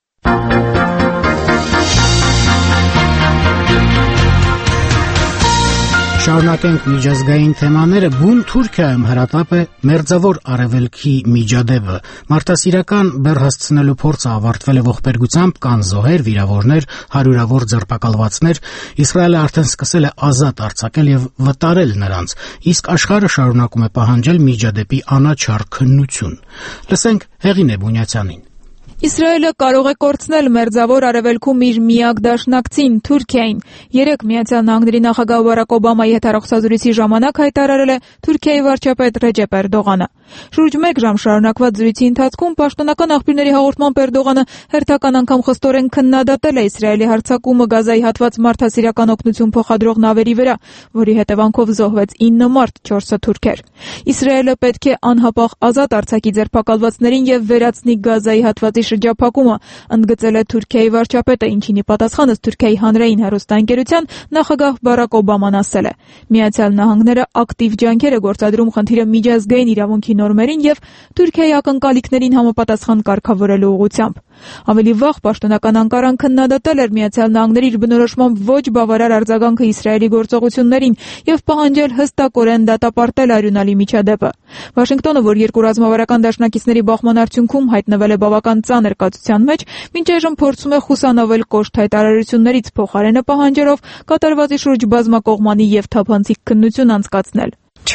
Շարունակենք միջազգային թեմաները։ Բուն Թուրքիայում հրատապ է մերձավոր արևելքի միջադեպը։ Մարդասիրական բեռ հասցնելու փորձը ավարտվել է ողբերգությամբ, կան զոհեր, վիրավորներ, հարյուրավոր ձերբակալվածներ։ Իսրայելը արդեն սկսել է ազատ արձակել եւ վտարել նրանց, իսկ աշխարհը շարունակում է պահանջել միջադեպի անաչառ քննություն։ Լսենք Հեղինե Բունյացյանին։ Իսրայելը կարող է կորցնել Մերձավոր Արևելքում իր միակ դաշնակցին Թուրքիային։ Երեկ Միացյալ Նահանգների նախագահ Բարակ Օբամայի հետ հեռախոսազրույցի ժամանակ հայտարարել է Թուրքիայի վարչապետ Ռեջեփ Էրդողանը։ Շուրջ մեկ ժամ շարունակված զրույցի ընթացքում պաշտոնական աղբյուրների հաղորդմամբ Էրդողանը հերթական անգամ խստորեն քննադատել է Իսրայելի հարձակումը Գազայի հատված մարդասիրական օգնություն փոխադրող նավերի վրա, որի հետևանքով զոհվեց ինը մարդ, չորսը թուրքեր։ Իսրայելը պետք է անհապաղ ազատ արձակի ձերբակալվածներին եւ վերացնի Գազայի հատվածի շրջափակումը, ընդգծել է Թուրքիայի վարչապետը, ինչին ի պատասխան ըստ Թուրքիայի հանրային հեռուստաընկերության նախագահ Բարակ Օբաման ասել է. Միացյալ Նահանգները ակտիվ ջանքեր է գործադրում խնդիրը միջազգային իրավունքի նորմերին եւ Թուրքիայի ակնկալիքներին համապատասխան կարգավորելու ուղղությամբ։ Ավելի վաղ պաշտոնական Անկարան քննադատել էր Միացյալ Նահանգների իր բնորոշմամբ ոչ բավարար արձագանքը Իսրայելի գործողություններին եւ պահանջել հստակորեն դատապարտել արյունալի միջադեպը։ Վաշինգտոնը, որ երկու ռազմավարական դաշնակիցների բախման արդյունքում հայտնվել է բավական ծանր կացության մեջ, մինչ այժմ փորձում է խուսանավել կոշտ հայտարարություններից, փոխարենը պահանջելով կատարվածի շուրջ բազմակողմանի եւ թափանցիկ քննություն անցկացնել։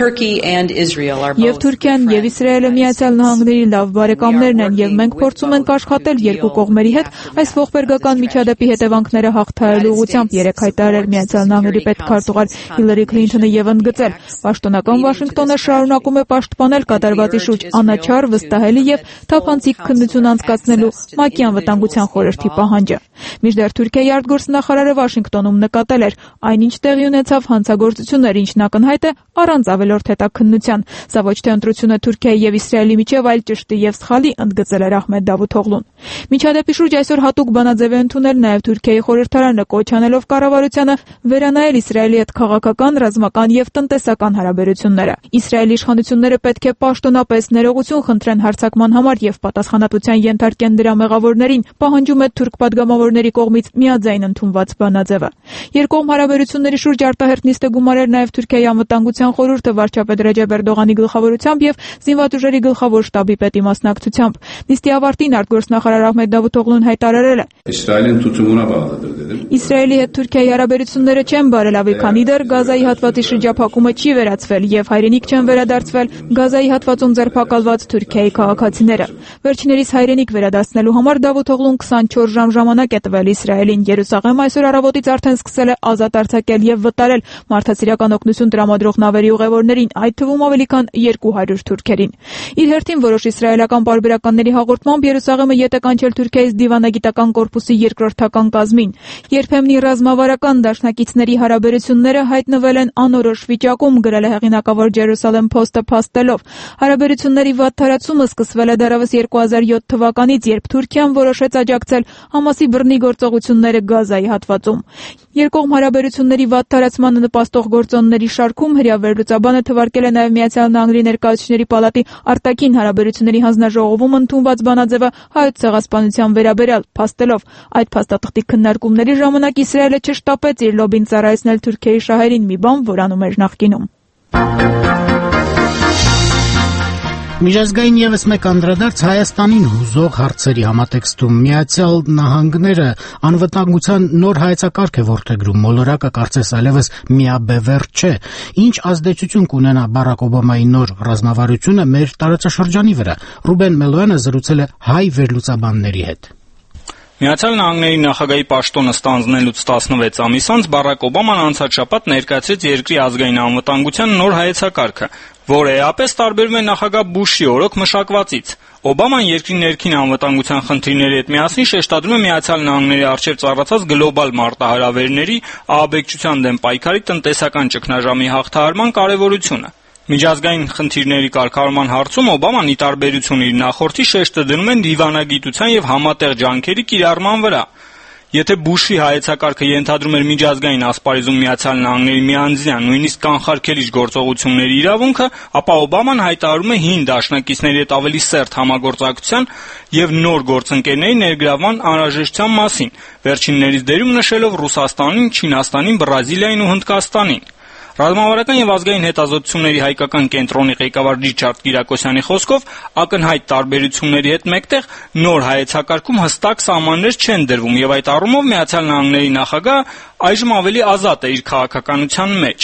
Եվ Թուրքիան եւ Իսրայելը Միացյալ Նահանգների լավ բարեկամներն են եւ մենք փորձում ենք աշխատել երկու կողմերի հետ այս ողբերգական միջադեպի հետևանքները հաղթահարելու ուղղությամբ, երեք հայտարարել Միացյալ Նահանգների պետքարտուղար Հիլարի Քլինթոնը եւ ընդգծել. պաշտոնական Վաշինգտոնը շարունակում է պաշտպանել կատարվածի շուրջ անաչառ, վստահելի եւ թափանցիկ քննություն անցկացնելու ՄԱԿ-ի անվտանգության խորհրդի պահանջը։ Մինչդեռ Թուրքիայի արտգործնախարարը Վաշինգտոնում նկատել էր. այնինչ տեղի ունեցավ հանցագործություններ, ինչն ակնհայտ է առանց ավելորդ հետաքննության։ Սա ոչ թե ընտրությունը Թուրքիայի եւ Իսրայելի միջև, այլ ճշտի եւ սխալի, ընդգծել էր Ահմեդ Դավութօղլուն։ Միջադեպի շուրջ այսօր հատուկ բանաձև է ընդունել նաեւ Թուրքիայի խորհրդարանը, կոչ անելով կառավարությանը վերանայել Իսրայելի հետ քաղաքական, ռազմական եւ տնտեսական հարաբերությունները։ Իսրայելի իշխանությունները պետք է պաշտոնապես ներողություն խնդրեն հարձակման համար եւ պատասխանատվության ենթարկեն դրա մեղավորներին, պահանջում է թուրք պատգամավորների կողմից միաձայն ընդունված բանաձևը։ Երկկողմ հարաբերությունների շուրջ արտահերթ նիստ է գումարել նաեւ Թուրքիայի անվտանգության խորհուրդը վարչապետ Ռեջեփ Էրդողանի գլխավորությամբ եւ զինված ուժերի գլխավոր շտաբի պետի մասնակցությամբ։ Նիստի ավարտին արտգործնախարար Ահմեդ Դավութօղլուն հայտարարել է. Իսրայելի հետ Թուրքիայի հարաբերությունները չեն բարելավի, քանի դեռ Գազայի հատվածի շրջափակումը չի վերացվել եւ հայրենիք չեն վերադարձվել Գազայի հատվածում ձերբակալված Թուրքիայի քաղաքացիները։ Վերջիներիս հայրենիք վերադարձնելու համար Դավութօղլուն քսանչորս ժամ ժամանակ է տվել Իսրայելին։ Երուսաղեմ այսօր առավոտից արդեն սկսել է ազատ արձակել եւ վտարել մարդասիրական օգնություն տրամադրող նավերի ուղևորներին, այդ թվում ավելի քան երկու հարյուր թուրքերին։ Իր հերթին որոշ իսրայելական պարբերականների հաղորդմամբ Երուսաղեմը ետ է կանչել Թուրքիայից դիվանագիտական կորպուսի երկրորդական կազմին։ Երբեմնի ռազմավարական դաշնակիցների հարաբերությունները հայտնվել են անորոշ վիճակում, գրել է հեղինակավոր Jerusalem Post-ը փաստելով։ Հարաբերությունների վատթարացումը սկսվել է դեռևս երկու հազար յոթ թվականից, երբ Թուրքիան որոշեց աջակցել Համասի բռնի գործողությունները Գազայի հատվածում։ Երկկողմ հարաբերությունների վատթարացմանը նպաստող գործոնների շարքում հրյա վերլուծաբանը թվարկել է նաև Միացյալ Նահանգների Ներկայացուցիչների պալատի արտաքին հարաբերությունների հանձնաժողովում ընդունված բանաձևը Հայոց ցեղասպանության վերաբերյալ, փաստելով այդ փաստաթղթի քննարկումների ժամանակ Իսրայելը չշտապեց իր լոբին ծառայեցնել Թուրքիայի շահերին, մի բան, որ անում էր նախկինում։ Միջազգային եւս մեկ անդրադարձ Հայաստանին հուզող հարցերի համատեքստում Միացյալ Նահանգները անվտանգության նոր հայեցակարգ է որդեգրում, մոլորակը կարծես այլևս միաբևեռ չէ։ Ինչ ազդեցություն կունենա Բարակ Օբամայի նոր ռազմավարությունը մեր տարածաշրջանի վրա։ Ռուբեն Մելոյանը զրուցել է հայ վերլուծաբանների հետ։ Միացյալ Նահանգների նախագահի պաշտոնը ստանձնելուց տասնվեց ամիս անց Բարակ Օբաման անցած շաբաթ ներկայացրեց երկրի ազգային անվտանգության նոր հայեցակարգը, որը էապես տարբերվում է նախագահ Բուշի օրոք մշակվածից։ Օբաման երկրի ներքին անվտանգության խնդիրների հետ միասին շեշտադրում է Միացյալ Նահանգների առջև ծառացած գլոբալ մարտահրավերների, ահաբեկչության դեմ պայքարի, տնտեսական ճգնաժամի հաղթահարման կարևորությունը։ Միջազգային խնդիրների կարգավորման հարցում Օբաման, ի տարբերություն իր նախորդի, շեշտը դնում են դիվանագիտության եւ համատեղ ջանքերի կիրառման վրա։ Եթե Բուշի հայեցակարգը ենթադրում էր միջազգային ասպարեզում Միացյալ Նահանգների միանձնյա, նույնիսկ կանխարգելիչ գործողությունների իրավունքը, ապա Օբաման հայտարարում է հին դաշնակիցների հետ ավելի սերտ համագործակցության եւ նոր գործընկերների ներգրավման անհրաժեշտության մասին, վերջիններից դերում նշելով Ռուսաստանին, Չինաստանին, Բրազիլիային ու Հնդկաստանին։ Ռազմավարական եւ ազգային հետազոտությունների հայկական կենտրոնի ղեկավար Ռիչարդ Կիրակոսյանի խոսքով ակնհայտ տարբերությունների հետ մեկտեղ նոր հայեցակարգում հստակ սահմաններ չեն դրվում եւ այդ առումով Միացյալ Նահանգների նախագահը այժմ ավելի ազատ է իր քաղաքականության մեջ։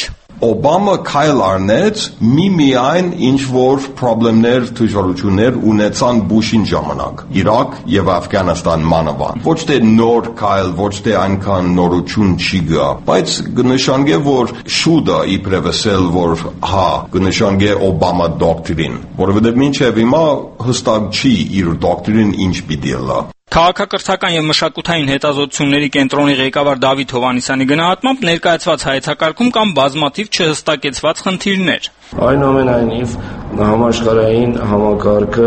Օբամա քայլ առնեց միմիայն ինչ որ խնդիրներ, դժվարություններ ունեցան Բուշին ժամանակ, Իրաք եւ Աֆղանստան մանավանդ։ Ոչ թե նոր քայլ, ոչ թե այնքան նորություն չի գա, բայց կնշանակե, որ շուտը իբրև ասել, որ հա, կնշանակե Օբամա դոկտրին, որովհետեւ մինչեւ հիմա հստակ չի իր դոկտրին ինչ պիտի լա։ Քաղաքակրթական եւ մշակութային հետազոտությունների կենտրոնի ղեկավար Դավիթ Հովհաննիսյանի գնահատմամբ ներկայացված հայեցակարգում կան բազմաթիվ չհստակեցված խնդիրներ։ Այնուամենայնիվ համաշխարհային համակարգը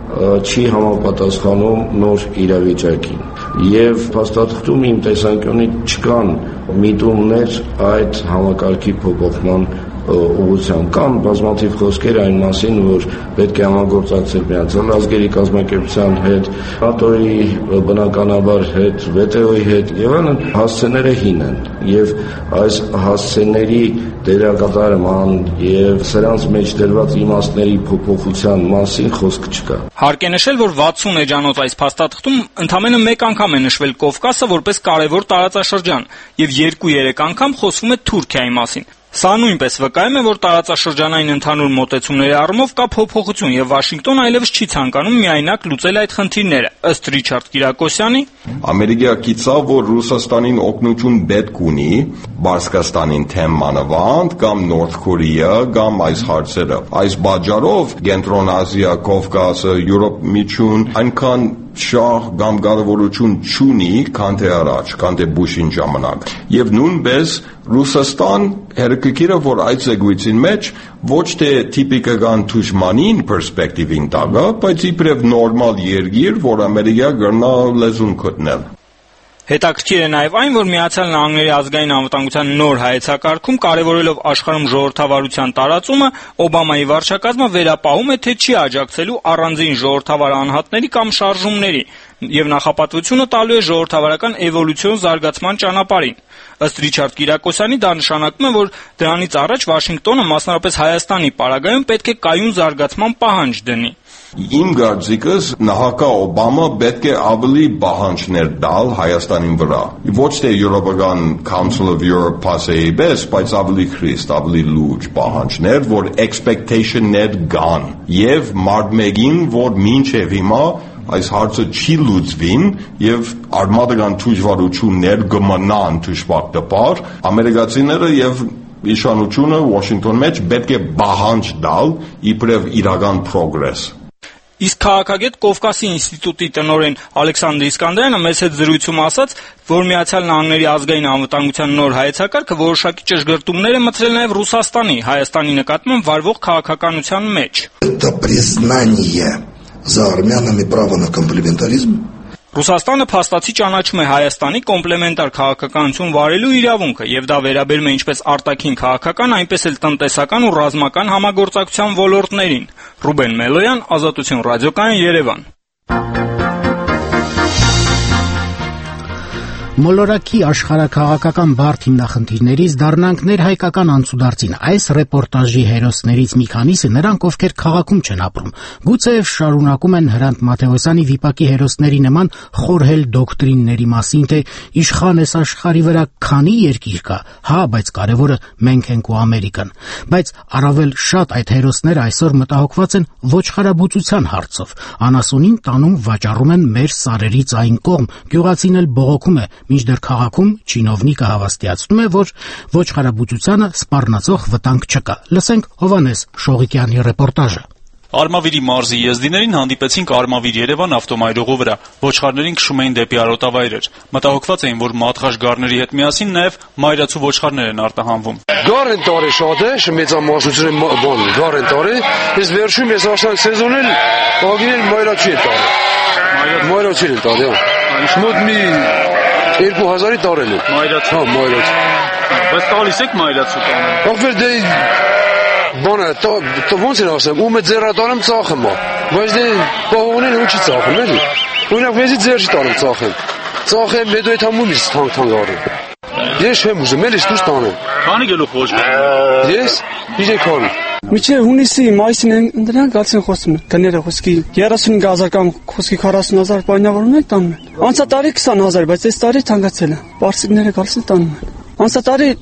չի համապատասխանում նոր իրավիճակին եւ փաստաթղթում իմ տեսանկյունից չկան միտումներ այդ համակարգի փոփոխման ուղղությամբ կան բազմաթիվ խոսքեր այն մասին, որ պետք է համագործակցել Միացյալ Ազգերի կազմակերպության հետ, ՆԱՏՕ-ի բնականաբար հետ, ՎՏՕ-ի հետ եւ այլն, հասցեները հին են եւ այս հասցեների դերակատարման եւ սրանց մեջ դրված իմաստների փոփոխության մասին խոսք չկա։ Հարկ է նշել, որ վաթսուն էջանոց այս փաստաթղթում ընդամենը մեկ անգամ է նշվել Կովկասը որպես կարևոր տարածաշրջան եւ երկու-երեք անգամ խոսվում է Թուրքիայի մասին։ Սա նույնպես վկայում է, որ տարածաշրջանային ընդհանուր մոտեցումների առումով կա փոփոխություն եւ Վաշինգտոնը այլևս չի ցանկանում միայնակ լուծել այդ խնդիրները։ Ըստ Ռիչարդ Կիրակոսյանի, Ամերիկա գիտա, որ Ռուսաստանին օգնություն պետք ունի Բարսկաստանին թեմ մանավանդ կամ Նորթ Կորեա կամ այս հարցերը։ Այս բաժարով Կենտրոնազիա, Կովկասը, Եվրոպ միջուն այնքան շահ կամ կարևորություն չունի, քան թե առաջ, քան թե Բուշին ժամանակ։ Եվ նույնպես Ռուսաստան հերկիկիրը, որ այդ զեկույցին մեջ ոչ թե տիպիկական թուժմանին պերսպեկտիվին տագա, բայց իբրև նորմալ երկիր, որ Ամերիկա գրնա լեզուն գտնել։ Հետաքրքիր է նաև այն, որ Միացյալ Նահանգների ազգային անվտանգության նոր հայեցակարգում կարևորելով աշխարհում ժողովրդավարության տարածումը, Օբամայի վարչակազմը վերապահում է, թե չի աջակցելու առանձին ժողովրդավար անհատների կամ շարժումների եւ նախապատվությունը տալու է ժողովրդավարական էվոլյուցիոն զարգացման ճանապարհին։ Ըստ Ռիչարդ Կիրակոսյանի, դա նշանակում է, որ դրանից առաջ Վաշինգտոնը, մասնավորապես Հայաստանի պարագայում, պետք է կայուն զարգացման պահանջ դնի։ Իմ կարծիքս նախագահ Օբամա պետք է ավելի պահանջներ տալ Հայաստանին վրա։ Ոչ թե European Council of Europe փասեի պես, բայց ավելի խիստ, ավելի լուրջ պահանջներ, որ expectation-ներ կան եւ մարդ մեկին, որ մինչեւ հիմա այս հարցը չի լուծվին եւ արմատական դժվարություններ կմնան դժվարտապար, ամերիկացիները եւ իշխանությունը Վաշինգտոն մեջ պետք է պահանջ տալ իբրև իրական պրոգրես։ Իսկ քաղաքագետ Կովկասի ինստիտուտի տնօրեն Ալեքսանդր Իսկանդարյանը մեծ հետ զրույցում ասաց, որ Միացյալ Նահանգների ազգային անվտանգության նոր հայեցակարգը որոշակի ճշգրտումներ է մտցրել նաև Ռուսաստանի, Հայաստանի նկատմամբ վարվող քաղաքականության մեջ։ Это признание за армянами права на комплементаризм. Ռուսաստանը փաստացի ճանաչում է Հայաստանի կոմպլեմենտար քաղաքականություն վարելու իրավունքը եւ դա վերաբերում է ինչպես արտաքին քաղաքական, այնպես էլ տնտեսական ու ռազմական համագործակցության ոլորտներին։ Ռուբեն Մելոյան, Ազատություն ռադիոկայան, Երևան։ Մոլորակի աշխարհաքաղաքական բարդ հիմնախնդիրներից դառնանք ներհայկական անցուդարձին։ Այս ռեպորտաժի հերոսներից մի քանիսը նրանք, ովքեր քաղաքում չեն ապրում, գուցեև շարունակում են Հրանտ Մաթեոսյանի վիպակի հերոսների նման խորհել դոկտրինների մասին, թե իշխան էս աշխարհի վրա քանի երկիր կա, հա, բայց կարևորը մենք ենք ու Ամերիկան։ Բայց առավել շատ այդ հերոսները այսօր մտահոգված են ոչխարաբուծության հարցով։ Անասունին տանում վաճառում են մեր սարերից այն կողմ, գյուղացին էլ բողոքում է, մինչդեռ քաղաքում չինովնիկը հավաստիացնում է, որ ոչխարաբուծությանը սպառնացող վտանգ չկա։ Լսենք Հովհաննես Շողիկյանի ռեպորտաժը։ Արմավիրի մարզի եզդիներին հանդիպեցինք Արմավիր Երևան ավտոմայրուղու վրա։ Ոչխարներին քշում էին դեպի արոտավայրեր։ Մտահոգված էին, որ մատղաշ գառների հետ միասին նաև մայրացու ոչխարներ են արտահանվում։ Գառ են տարի շատ է, մեծամասնությունը բան, գառ են տարի, ես վերջում ես ասած սեզոնել, ագինել մայրացու է տարի։ Մայրացու է տարի, հա։ Մոտ մի երկու հազարի տարել է։ Մայրացու։ Հա, մայրացու։ Բայց տալիս եք մայրացու տանը։ Ախվեր դե բանը, то ոնց են ասեմ, ում է ձեռատարում ծախում է, բայց դե պահողնեն ու չի ծախում, էլի։ Օրինակ մեզի ձեր չի տանում ծախեմ։ Ծախեմ, հետո այդ համում ես թանկ-թանկ առեմ։ Ես չեմ ուզում, էլի ստուս տանեմ։ Քանի գլուխ ոչխար։ Ես երեք քանի։ Միջև հունիսի, մայիսին ընդրանք գալցին խոսում են, դները խոսքի երեսունհինգ հազար կամ խոսքի քառասուն հազար պայմանավորում են տանում են։ Անցա տարի քսան հազար, բայց այս տարի թանկացել է։ Պարսիկները գալցին տանում են։ Անցա տարի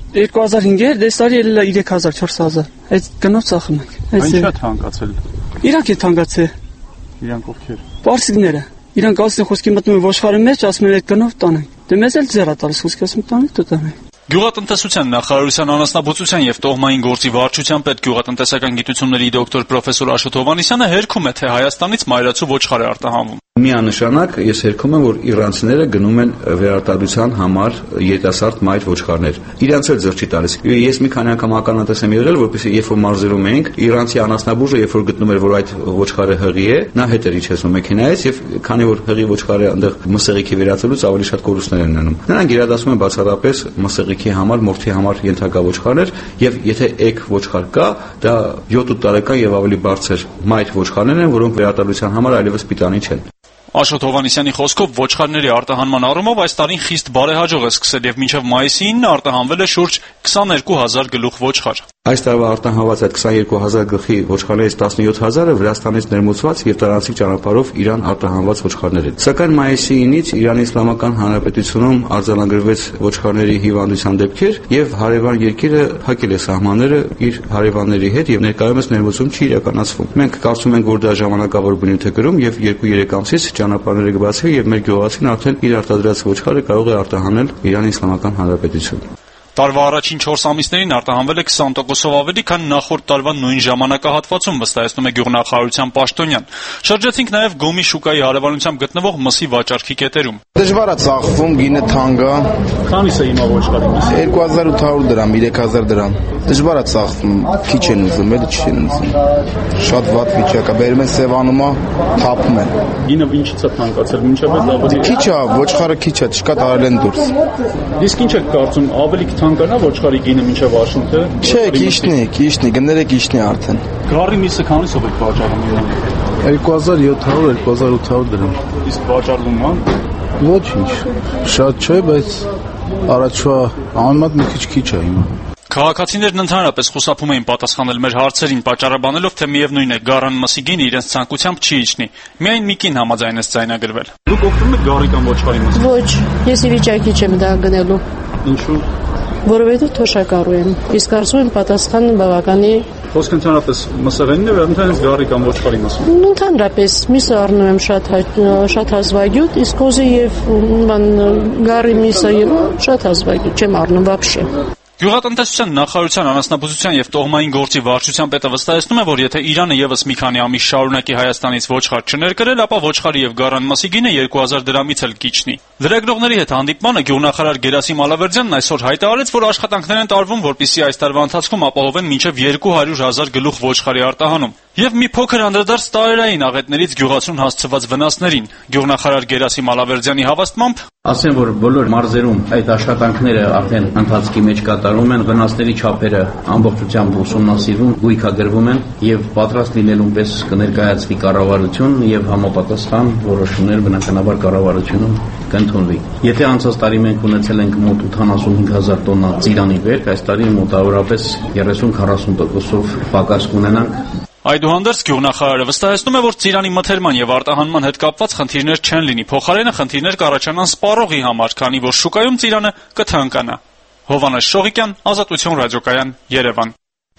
երկու հազար հինգեր, դեսարի էլ երեք հազար, չորս հազար։ Այդ գնով ծախում ենք։ Ինչ է թանկացել։ Իրանք է թանկացել։ Իրանք ովքեր։ Պարսիկները։ Իրանք ասեն խոսքի մտնում են ոչխարի մեջ, ասում են այդ գնով տանենք։ Դե մեզ էլ ձեռ է տալիս, խոսքի ասում տանենք, դու տանենք։ Գյուղատնտեսության նախարարության անասնաբուծության եւ տոհմային գործի վարչության պետ գյուղատնտեսական գիտությունների դոկտոր պրոֆեսոր Աշոտ Հովհաննիսյանը հերքում է, թե Հայաստանից մայրացու ոչխար է արտահանվում։ Միանշանակ ես հերքում եմ, որ իրանցիները գնում են վերարտադրության համար երիտասարդ մայր ոչխարներ։ Իրանց էլ ձեռ չի տալիս։ Ես մի քանի անգամ ականատես եմ եղել, որպեսզի երբ որ մարզերում էինք, իրանցի անասնաբուժը երբ որ գտնում էր, որ այդ ոչխարը հղի է, նա հետ էր իջեցնում մեքենայից եւ քանի որ հղի ոչխարը այնտեղ մսեղիքի վերածելուց ավելի շատ կորուստներ են ունենում։ Նրանք իրադասում են բացառապես մսեղիքի համար, մորթի համար ենթակա ոչխարներ եւ եթե էկ ոչխար կա, դա յոթ տարեկան եւ ավելի բարձր մայր ոչխարներ են, որոնք վերարտադրության համար այլևս պիտանի չեն։ Աշոտ Հովհաննիսյանի խոսքով ոչխարների արտահանման առումով այս տարին խիստ բարեհաջող է սկսել եւ մինչեւ մայիսի ինը արտահանվել է շուրջ քսաներկու հազար գլուխ ոչխար։ Այս տարվա արտահանված այդ քսաներկու հազար գլխի ոչխարներից տասնյոթ հազարը Վրաստանից ներմուծված եւ տարանցիկ ճանապարհով Իրան արտահանված ոչխարներ են։ Սակայն մայիսի ինից Իրանի Իսլամական Հանրապետությունում արձանագրվեց ոչխարների հիվանդության դեպքեր եւ հարևան երկիրը փակել է սահմանները իր հարևանների հետ եւ ներկայումս ներմուծում չի իրականացվում։ Մենք կարծում ենք, որ դա ժամանակավոր բնույթ է կրում եւ երկու-երեք ամսից ճանապարհները կբացվի եւ մեր գյուղացին արդեն իր արտադրած ոչխարը կարող է արտահանել Իրանի Իսլամական Հանրապետություն։ Տարվա առաջին չորս ամիսներին արտահանվել է քսան տոկոսով ավելի, քան նախորդ տարվա նույն ժամանակահատվածում, վստահեցնում է գյուղնախարարության պաշտոնյան։ Շրջեցինք նաև Գոմի շուկայի հարևանությամբ գտնվող մսի վաճառքի կետերում։ Դժվար է ծախվում, գինը թանկ է։ Քանիս է հիմա ոչխարի միսը։ երկու հազար ութ հարյուր դրամ, երեք հազար դրամ։ Դժվար է ծախվում, քիչ են ուզում, էլի չեն ուզում։ Շատ վատ վիճակ է, բերում են Սևանում, թափում են։ Գինը ինչից է թանկացել, մինչև այդ ավելի քիչ է, ոչխարը քիչ է, չկա տարել են դուրս։ Իսկ ինչ եք կարծում, ավելի թանկանա ոչխարի գինը մինչև աշունքը։ Չէ, քիչն է, քիչն է, գները քիչն է արդեն։ Գարի միսը քանիսով եք վաճառում իրեն։ երկու հազար յոթ հարյուր, երկու հազար ութ հարյուր դրամ։ Իսկ վաճառվում ան։ Ոչինչ։ Շատ չէ, բայց առաջվա անմատ մի քիչ քիչ է հիմա։ Քաղաքացիներն ընդհանրապես խուսափում էին պատասխանել մեր հարցերին, պատճառաբանելով, թե միևնույն է գարան մսի գինը իրենց ցանկությամբ չի իջնի։ Միայն մի կին համաձայնեց ձայնագրվել։ Դուք օգտվում եք գարի կամ ոչխարի մսից։ Ոչ, ես ի վիճակի չեմ դա գնելու։ Ինչու՞։ Որովհետև թոշակառու եմ։ Իսկ կարծում եմ պատասխանը բավականի։ Խոսքը ընդհանրապես մսեղենն է, ընդհանրապես գարի կամ ոչխարի մսը։ Ընդհանրապես միսը առնում եմ շատ շատ հազվագյուտ, իսկ օզի եւ ման գարի միսը եւ շատ հազվագյուտ չեմ առնում вообще։ Գյուղատնտեսության նախարարության անասնաբուծության եւ տոհմային գործի վարչության պետը վստահեցնում է, որ եթե Իրանը եւս մի քանի ամիս շարունակի Հայաստանից ոչխար չներկրել, ապա ոչխարի եւ գարան մսի գինը երկու հազար դրամից էլ կիջնի։ Լրագրողների հետ հանդիպմանը գյուղնախարար Գերասիմ Ալավերդյանն այսօր հայտարարեց, որ աշխատանքներ են տարվում, որպեսզի այս տարվա ընթացքում ապահովեն մինչեւ երկու հարյուր հազար գլուխ ոչխարի արտահանում։ Եվ մի փոքր անդրադարձ տարերային աղետներից գյուղացուն հասցված վնասներին։ Գյուղնախարար Գերասիմ Ալավերդյանի հավաստմամբ ասեմ, որ բոլոր մարզերում այդ աշխատանքները արդեն ընթացքի մեջ կատարվում են, վնասների չափերը ամբողջությամբ ուսումնասիրվում, գույքագրվում են եւ պատրաստ լինելուն պես կներկայացվի կառավարություն եւ համապատասխան որոշումներ բնականաբար կառավարությունում կընդունվի։ Եթե անցած տարի մենք ունեցել ենք մոտ ութանասունհինգ հազար տոննա ծիրանի բերք, այս տարի մոտավորապես երեսուն-քառասուն տոկոսով պակաս կունենանք։ Այդուհանդերձ գյուղնախարարը վստահեցնում է, որ ծիրանի մթերման եւ արտահանման հետ կապված խնդիրներ չեն լինի, փոխարենը խնդիրներ կառաջանան սպառողի համար, քանի որ շուկայում ծիրանը կթանկանա։ Հովհաննես Շողիկյան, Ազատություն ռադիոկայան, Երևան։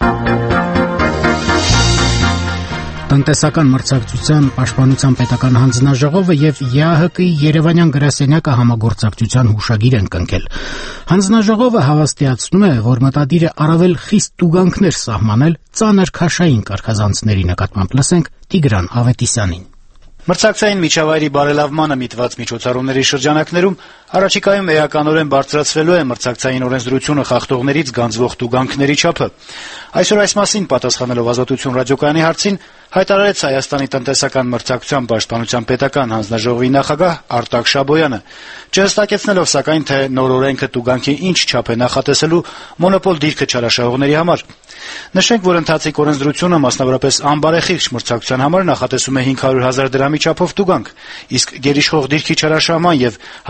Տնտեսական մրցակցության պաշտպանության պետական հանձնաժողովը եւ ԵԱՀԿ-ի Երևանյան գրասենյակը համագործակցության հուշագիր են կնքել։ Հանձնաժողովը հավաստիացնում է, որ մտադիր է առավել խիստ տուգանքներ սահմանել ծանր քաշային կարգազանցների նկատմամբ։ Լսենք Տիգրան Ավետիսյանին։ Մրցակցային միջավայրի բարելավմանը միտված միջոցառումների շրջանակներում առաջիկայում էականորեն բարձրացվելու է մրցակցային օրենսդրությունը խախտողներից գանձվող տուգանքների չափը։ Այսօր այս մասին պատասխանելով Ազատություն ռադիոկայանի հարցին հայտարարեց Հայաստանի տնտեսական մրցակցության պաշտպանության պետական հանձնաժողովի նախագահ Արտակ Շաբոյանը, չհստակեցնելով սակայն, թե նոր օրենքը տուգանքի ինչ չափ է նախատեսելու մոնոպոլ դիրքը չարաշահողների համար։ Նշենք, որ ընթացիկ օրենսդրությունը մասնավորապես անբարեխիղճ մրցակցության համար նախատեսում է հինգ հարյուր հազար դրամի չափով տուգանք, իսկ գերիշխող դիրքի չարաշահման եւ հակամրցակցության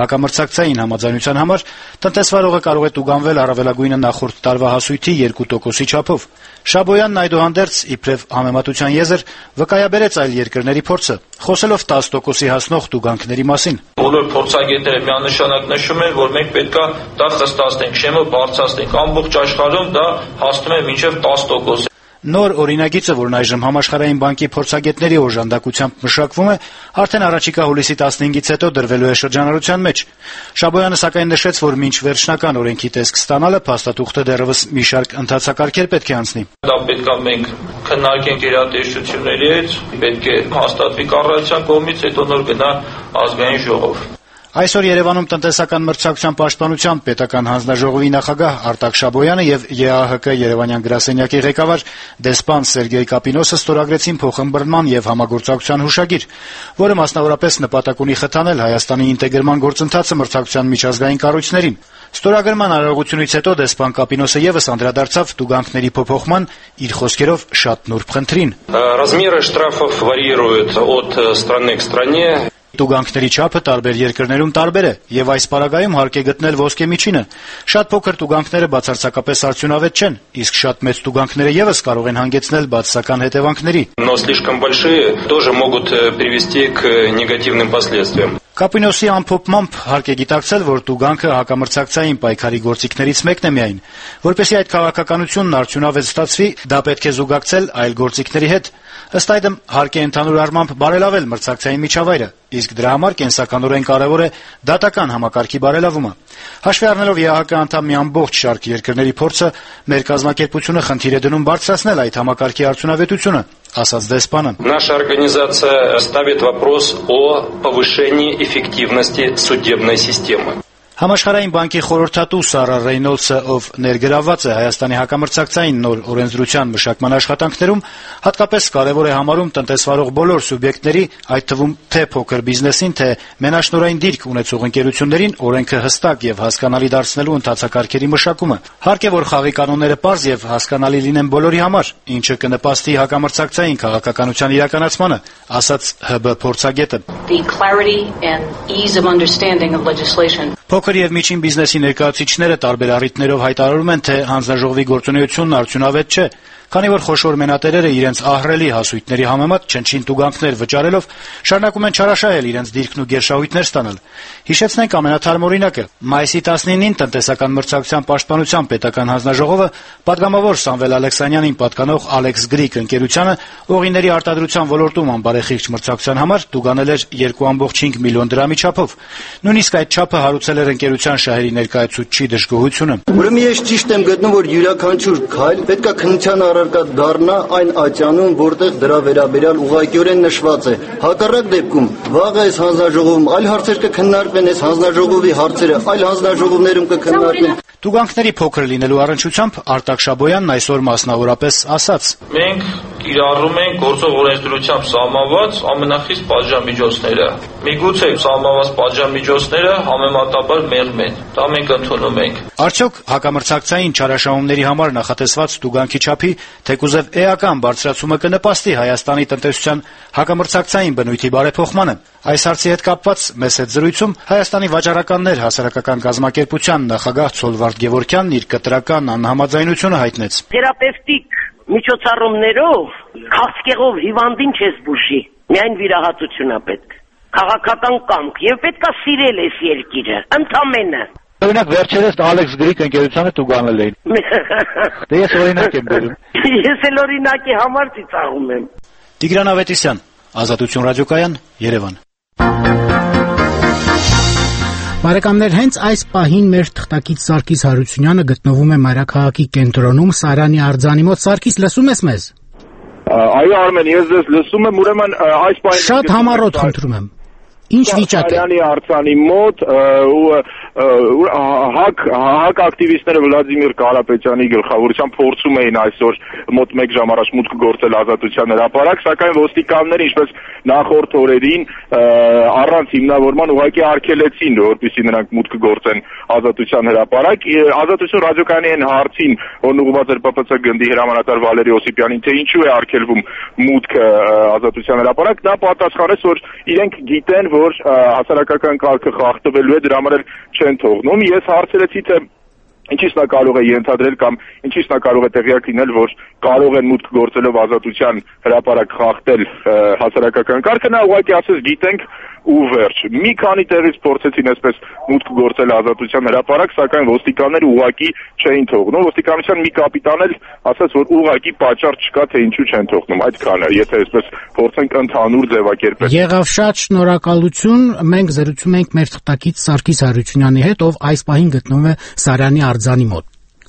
հակամրցակցային համաձայնության համար, տնտեսվարողը կարող է տուգանվել առավելագույնը նախորդ տարվա հասույթի երկու տոկոսի չափով։ Շաբոյանն այդուհանդերձ, իբրև համեմատության եզր, վկայաբերեց այլ երկրների փորձը, խոսելով տասը տոկոսի հասնող տուգանքների մասին։ Բոլոր փորձագետները միանշանակ նշում են, որ մենք պետք է դա խստացնենք, շեմը բարձրացնենք, ամբողջ աշխարհում դա հասնում է մինչև տասը տոկոս։ Նոր օրինագիծը, որն այժմ Համաշխարհային բանկի փորձագետների օժանդակությամբ մշակվում է, արդեն առաջիկա հուլիսի տասնհինգից հետո դրվելու է շրջանառության մեջ։ Շաբոյանը սակայն նշեց, որ մինչ վերջնական օրենքի տեսք ստանալը փաստաթուղթը դեռևս մի շարք ընթացակարգեր պետք է անցնի։ Դա պետք է մենք քննարկենք գերատեսչությունների հետ, պետք է հաստատվի կառավարության կողմից, հետո նոր գնա ազգային ժողով։ Այսօր Երևանում տնտեսական մրցակցության պաշտպանության պետական հանձնաժողովի նախագահ Արտակ Շաբոյանը եւ ԵԱՀԿ Երևանյան գրասենյակի ղեկավար դեսպան Սերգեյ Կապինոսը ստորագրեցին փոխըմբռնման եւ համագործակցության հուշագիր, որը մասնավորապես նպատակ ունի խթանել Հայաստանի ինտեգրման գործընթացը մրցակցության միջազգային կառույցներին։ Ստորագրման արարողությունից հետո դեսպան Կապինոսը եւս անդրադարձավ տուգանքների փոփոխման, իր խոսքերով շատ նուրբ խնդրին։ Размеры штрафов варьируют от страны к стране. Տուգանքների չափը տարբեր երկրներում տարբեր է, եւ այս պարագայում հարկ է գտնել ոսկե միջինը։ Շատ փոքր տուգանքները բացարձակապես արդյունավետ չեն, իսկ շատ մեծ տուգանքները եւս կարող են հանգեցնել բացասական հետևանքների։ Но слишком большие тоже могут привести к негативным последствиям. Կապինոսի ամփոփմամբ հարկ է գիտակցել, որ տուգանքը հակամրցակցային պայքարի գործիքներից մեկն է միայն, որպեսզի այդ քաղաքականությունն արդյունավետ ստացվի, դա պետք է զուգակցել այլ գործիքների հետ։ Ըստ այդմ հարկ է ընդհանուր առմամբ բարելավել մրցակցային միջավայրը, իսկ դրա համար կենսականորեն կարևոր է դատական համակարգի բարելավումը։ Հաշվի առնելով ԵԱՀԿ անդամ մի ամբողջ շարք երկրների փորձը, մեր կազմակերպությունը խնդիր է դնում բարձրացնել այդ համակարգի արդյունավետությունը, ասաց դեսպանը։ Наша организация ставит вопрос о повышении эффективности судебной системы. Համաշխարհային բանկի խորհրդատու Սարա Ռեյնոլդսը, ով ներգրավված է Հայաստանի հակամրցակցային նոր օրենսդրության մշակման աշխատանքներում, հատկապես կարևոր է համարում տնտեսվարող բոլոր սուբյեկտների, այդ թվում թե փոքր բիզնեսին, թե մենաշնորհային դիրք ունեցող ընկերություններին օրենքը հստակ եւ հասկանալի դարձնելու ընթացակարգերի մշակումը։ Հարկ է, որ խաղի կանոնները պարզ եւ հասկանալի լինեն բոլորի համար, ինչը կնպաստի հակամրցակցային քաղաքականության իրականացմանը, ասաց ՀԲ փորձագետը։ Փոքր եւ միջին բիզնեսի ներկայացուցիչները տարբեր առիթներով հայտարարում են, թե հանձնաժողովի գործունեությունն արդյունավետ չէ, քանի որ խոշոր մենատերերը իրենց ահռելի հասույթների համեմատ չնչին տուգանքներ վճարելով շարունակում են չարաշահել իրենց դիրքն ու գերշահույթներ ստանալ։ Հիշեցնենք ամենաթարմ օրինակը։ Մայիսի տասնինին տնտեսական մրցակցության պաշտպանության պետական հանձնաժողովը պատգամավոր Սամվել Ալեքսանյանին պատկանող Alex Greek ընկերությանը օղիների արտադրության ոլորտում անբարեխիղճ մրցակցության համար տուգանել էր երկու կόμμα հինգ միլիոն դրամի չափով։ Նույնիսկ այդ չափը հարուցել էր ընկերության շահերի ներկայացուցչի դժգոհությունը։ Ուրեմն ես ճիշտ եմ գտնում, որ յուրաքանչյուր քայլ պետք է քննության առարկա դառնա այն ատյանում, որտեղ դրա վերաբերյալ ուղղակիորեն նշված է։ Հակառակ դեպքում վաղը այս հանձնաժողովում այլ հարցեր կքննարկվեն, այս հանձնաժողովի հարցերը այլ հանձնաժողովներում կքննարկվեն։ Տուգանքների փոքր լինելու առնչությամբ Արտակ Շաբոյանն այսօր մասնավորապես ասաց. Մենք կիրառում ենք գործող օրենսդրությամբ սահմանված ամենախիստ պատժամիջոցները։ Միգուցե սահմանված պատժամիջոցները համեմատաբար մեղմ են։ Դա մենք ընդունում ենք։ Արդյոք հակամրցակցային չարաշահումների համար նախատեսված տուգանքի չափի թեկուզև էական բարձրացումը կնպաստի Հայաստանի տնտեսության հակամրցակցային բնույթի բարեփոխմանը։ Այս հարցի հետ կապված մեծ հետ զրույցում Հայաստանի վաճառականներ հասարակական կազմակերպության նախագահ Ցոլվարդ Գևորգյանն իր կտրական անհամաձայնությունը հայտնեց։ Թերապևտիկ միջոցառումներով քաղցկեղով հիվանդին չես բուժի, միայն վիրահատություն է պետք, քաղաքական կամք եւ պետք է սիրել այս երկիրը, ընդամենը։ Օրինակ վերջերս Alex Greek ընկերությանը տուգանել էին։ Դե ես օրինակ եմ բերում։ Ես էլ օրինակի համար ծիծաղում եմ։ Տիգրան Ավետիսյան, Ազատություն ռադիոկայան, Երևան։ Բարեկամներ, հենց այս պահին մեր թղթակից Սարգիս Հարությունյանը գտնվում է մայրաքաղաքի կենտրոնում Սարյանի արձանի մոտ։ Սարգիս, լսում ես մեզ։ Այո, Արմեն, ես ձեզ լսում եմ, ուրեմն այս պահին շատ համառոտ խնդրում եմ։ Ինչ վիճակ է։ Սարյանի արձանի մոտ ու հակ հակ ակտիվիստները Վլադիմիր Կարապետյանի գլխավորությամբ փորձում էին այսօր մոտ մեկ ժամ առաջ մուտք գործել Ազատության հրապարակ, սակայն ոստիկանները, ինչպես նախորդ օրերին, առանց հիմնավորման ուղղակի արգելեցին, որպեսզի նրանք մուտք գործեն Ազատության հրապարակ։ Ազատություն ռադիոկայանի այն հարցին, որն ուղղված էր Պ Պ Ց գնդի հրամանատար Վալերի Օսիպյանին, թե ինչու է արգելվում մուտքը Ազատության հրապարակ, նա պատասխանեց, որ իրենք գիտեն, որ հասարակական կարգը խախտվելու է, դրա համար չեն թողնում։ Ես հարցրեցի, թե ինչից նա կարող է ենթադրել կամ ինչից նա կարող է տեղյակ լինել, որ կարող են մուտք գործելով Ազատության հրապարակ խախտել հասարակական կարգը, նա ուղղակի ասեց գիտենք ու վերջ։ Մի քանի տեղից փորձեցին այսպես մուտք գործել Ազատության հրապարակ, սակայն ոստիկանները ուղղակի չէին թողնում։ Ոստիկանության մի կապիտան էլ ասաց, որ ուղղակի պատճառ չկա, թե ինչու չեն թողնում։ Այդքանը, եթե այսպես փորձենք ընդհանուր ձևակերպել։ Եղավ, շատ շնորհակալություն։ Մենք զրուցում ենք մեր թղթակից Սարգիս Հարությունյանի հետ, ով այս պահին գտնվում է Սարյանի արձանի մոտ։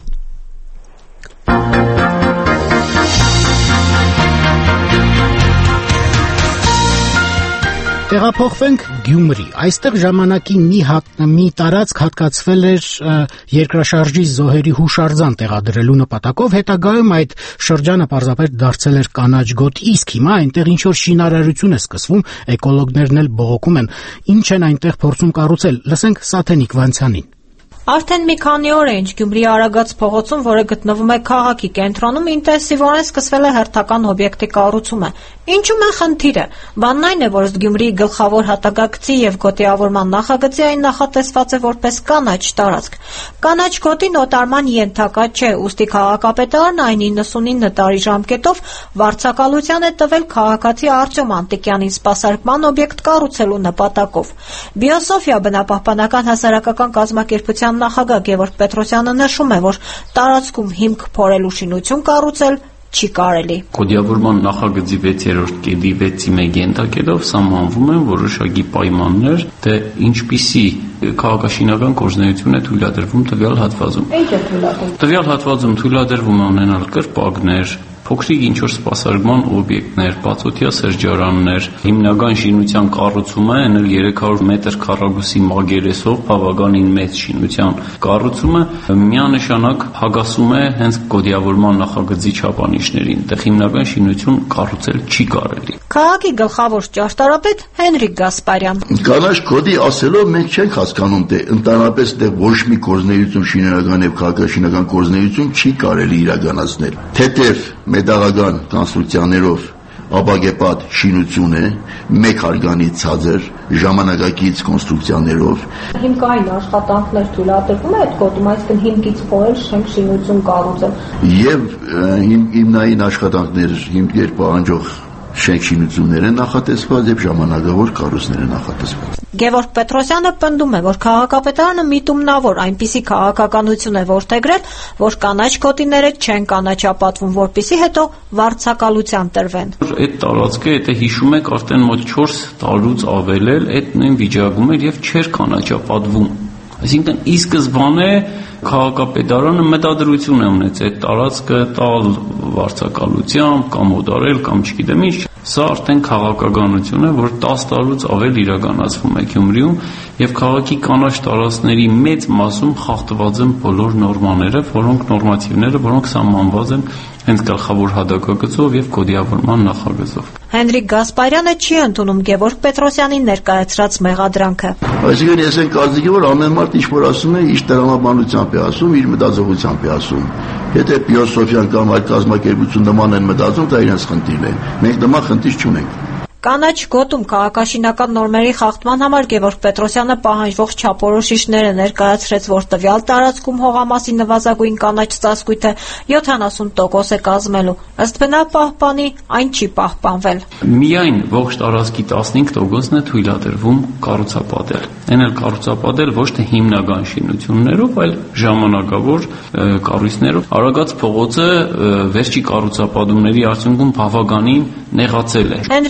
Տեղափոխվենք Գյումրի։ Այստեղ ժամանակի մի հատ, մի տարածք հատկացվել էր երկրաշարժի զոհերի հուշարձան տեղադրելու նպատակով, հետագայում այդ շրջանը պարզապես դարձել էր կանաչ գոտ, իսկ հիմա այնտեղ ինչ որ շինարարություն է սկսվում, էկոլոգներն էլ բողոքում են, ինչ են այնտեղ փորձում կառուցել։ Լսենք Սաթենիկ Վանցյանին։ Արդեն մի քանի օր է, ինչ Գյումրի Արագած փողոցում, որը գտնվում է քաղաքի կենտրոնում, ինտենսիվորեն սկսվել է հերթական օբյեկտի կառուցումը։ Ինչու՞մ է խնդիրը։ Բանն այն է, որ ըստ Գյումրիի գլխավոր հատակագծի եւ գոտիավորման նախագծի այն նախատեսված է որպես կանաչ տարածք։ Կանաչ գոտին օտարման ենթակա չէ, ուստի քաղաքապետարն այն իննսունինը տարի ժամկետով վարձակալության է տվել քաղաքացի Արտյոմ Անտիկյանին սպասարկման օբյեկտ կառուցելու նպատակով։ Բիոսոֆիա բնապահպանական հասարակական կազմակերպության նախագահ Գևորգ Պետրոսյանը նշում է, որ տարածքում հիմք փորելու շինություն կառուցել չի կարելի։ Կոդիավորման նախագծի վեցերորդ կետի վեցի մեկ ենթակետով սահմանվում են որոշակի պայմաններ, թե ինչպիսի քաղաքաշինական կորձունեություն է թույլատրվում տվյալ հատվածում։ Ինչ է թույլատրվում։ Տվյալ հատվածում թույլատրվում է ունենալ կրպակներ, փոքրիկ ինչ-որ սպասարկման օբյեկտներ, բացօթյա սրճարաններ, հիմնական շինության կառուցումը, այն էլ երեք հարյուր մետր քառակուսի մագերեսով բավականին մեծ շինության կառուցումը միանշանակ հագասում է հենց կոդիավորման նախագծի չափանիշներին, այդտեղ հիմնական շինություն կառուցել չի կարելի։ Քաղաքի գլխավոր ճարտարապետ Հենրիկ Գասպարյան։ Կանաչ կոդի ասելով մենք չենք հասկանում, թե ընդհանրապես դե ոչ մի կորձունեություն շինարարական եւ քաղաքաշինական կորձունեություն չի կարելի իրականացնել։ Թեթև մեդաղական կոնստրուկցիաներով ապագեպատ շինություն է, մեկ հարգանի ցածր, ժամանակակից կոնստրուկցիաներով։ Հիմքային աշխատանքներ թույլատրվում է այդ կոդում, այսինքն հիմքից փորել շենք շինություն կառուցել։ Եվ հիմնային աշխատանքներ, հիմքեր պահանջող շենք շինություններ են նախատեսված եւ ժամանակավոր կառույցներ են նախատեսված։ Գևորգ Պետրոսյանը պնդում է, որ քաղաքապետարանը միտումնավոր այնպիսի քաղաքականություն է որդեգրել, որ կանաչ գոտիները չեն կանաչապատվում, որպիսի հետո վարձակալության տրվեն։ Այդ տարածքը, եթե հիշում եք, արդեն մոտ չորս տարուց ավել էլ այդ նույն վիճակում էր եւ չէր կանաչապատվում։ Այսինքն ի սկզբանե քաղաքապետարանը մտադրություն է ունեցել այդ տարածքը տալ վարձակալությամբ կամ օտարել կամ չգիտեմ ինչ։ Սա արդեն քաղաքականություն է, որ տասը տարուց ավել իրականացվում է Գյումրիում եւ քաղաքի կանաչ տարածքների մեծ մասում խախտված են բոլոր նորմաները, որոնք նորմատիվները, որոնք սահմանված են հենց գլխավոր հատակագծով եւ կոդիավորման նախագծով։ Հենրիկ Գասպարյանը չի ընդունում Գևորգ Պետրոսյանի ներկայացրած մեղադրանքը։ Այսինքն ես այն կարծիքի, որ ամեն մարդ ինչ որ ասում է, իր տրամաբանությամբ է ասում, իր մտածողությամբ է ասում։ Եթե Բիոսոֆիան կամ այլ կազմակերպություն նման են մտածում, դա իրենց խնդիրն է։ Մենք նման խնդիր չունենք։ Կանաչ գոտում քաղաքաշինական նորմերի խախտման համար Գևորգ Պետրոսյանը պահանջվող չափորոշիչները ներկայացրեց, որ տվյալ տարածքում հողամասի նվազագույն կանաչ ծածկույթը յոթանասուն տոկոս է կազմելու։ Ըստ բնապահպանի այն չի պահպանվել։ Միայն ողջ տարածքի տասնհինգ տոկոսն է թույլատրվում կառուցապատել։ Այն էլ կառուցապատել ոչ թե հիմնական շինություններով, այլ ժամանակավոր կառույցներով։ Արագած փողոցը վերջի կառուցապատումների արդյունքում բավականին նեղացել է։ Հենրիկ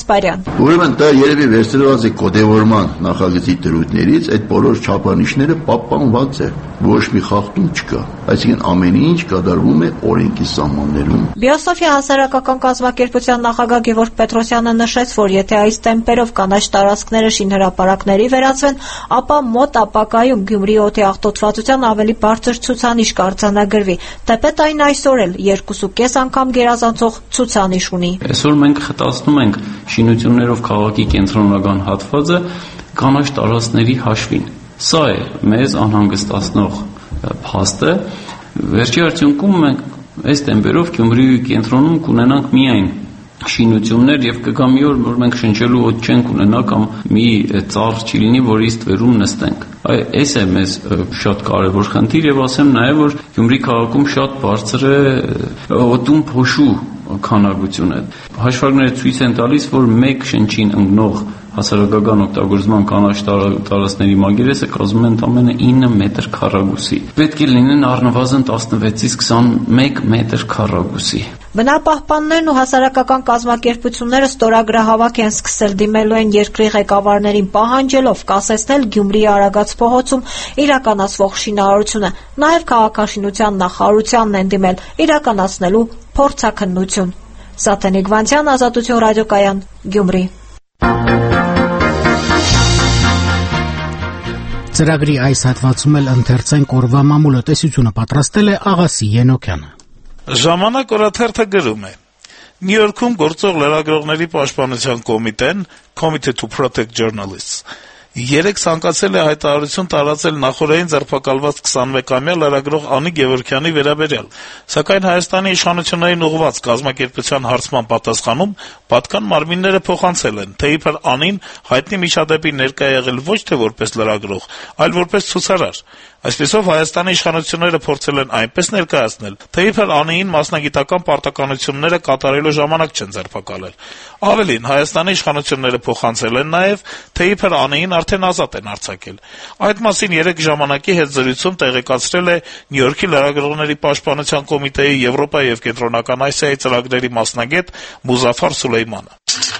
Գասպարյան։ Ուրեմն դա երևի վերցրված է կոդեվորման նախագծի դրույթներից, այդ բոլոր չափանիշները պահպանված է, ոչ մի խախտում չկա, այսինքն ամեն ինչ կատարվում է օրենքի սահմաններում։ Բիոսոֆիա հասարակական կազմակերպության նախագահ Գևորգ Պետրոսյանը նշեց, որ եթե այս տեմպերով կանաչ տարածքները շինհրապարակների վերածվեն, ապա մոտ ապագայում Գյումրիի օդի աղտոտվածության ավելի բարձր ցուցանիշ կարձանագրվի, թեպետ այն այսօր էլ երկուսուկես անգամ գերազանցող ցուցանիշ ունի։ Այսօր մենք խտացնում ենք շինություններով քաղաքի կենտրոնական հատվածը կանաչ տարածքների հաշվին։ Սա է մեզ անհանգստացնող փաստը։ Վերջի արդյունքում մենք այս տեմպերով Գյումրիի կենտրոնում կունենանք միայն շինություններ եւ կգա մի օր, որ մենք շնչելու օդ չենք ունենա կամ մի ծառ չի լինի, որի ստվերում նստենք։ Այս է մեզ շատ կարևոր խնդիր եւ ասեմ նաեւ, որ Գյումրի քաղաքում շատ բարձր է օդում փոշու քանակությունը։ Հաշվարկները ցույց են տալիս, որ մեկ շնչին ընկնող հասարակական օգտագործման կանաչ տարածքների մակերեսը կազմում է ընդամենը ինը մետր քառակուսի։ Պետք է լինեն առնվազն տասնվեցից քսանմեկ մետր քառակուսի։ Բնապահպաններն ու հասարակական կազմակերպությունները ստորագրահավաք են սկսել դիմելու են երկրի ղեկավարներին պահանջելով կասեցնել Գյումրիի Արագած փողոցում իրականացվող շինարարությունը, նաև քաղաքաշինության նախարարությանն են դիմել իրականացնելու փորձաքննություն։ Սաթենիկ Վանցյան, Ազատություն ռադիոկայան, Գյումրի։ Ծրագրի այս հատվածում էլ ընթերցենք օրվա մամուլը, տեսությունը պատրաստել է Աղասի Ենոքյանը։ Ժամանակ օրաթերթը գրում է. Նյու Յորքում գործող լրագրողների պաշտպանության կոմիտեն Committee to Protect Journalists երեք ցանկացել է հայտարարություն տարածել նախորդային ձերբակալված քսանմեկամյա լրագրող Անի Գևորգյանի վերաբերյալ, սակայն Հայաստանի իշխանություններին ուղղված կազմակերպության հարցման պատասխանում պատկան մարմինները փոխանցել են, թե իբր Անին հայտնի միջադեպի ներկա եղել ոչ թե որպես լրագրող, այլ որպես ցուցարար։ Այսպիսով Հայաստանի իշխանությունները փորձել են այնպես ներկայացնել, թե իբր Անիին մասնագիտական պարտականությունները կատարելու ժամանակ չեն ձերբակալել։ Ավելին, Հայաստանի իշխանությունները փոխանցել են նաև, թե իբր Անիին արդեն ազատ են արձակել։ Այդ մասին երեք ժամանակի հետ զրույցում տեղեկացրել է Նյու Յորքի լրագրողների պաշտպանության կոմիտեի Եվրոպա եւ Կենտրոնական Ասիայի ծրագրերի մասնագետ Մուզաֆար Սուլեյմանը։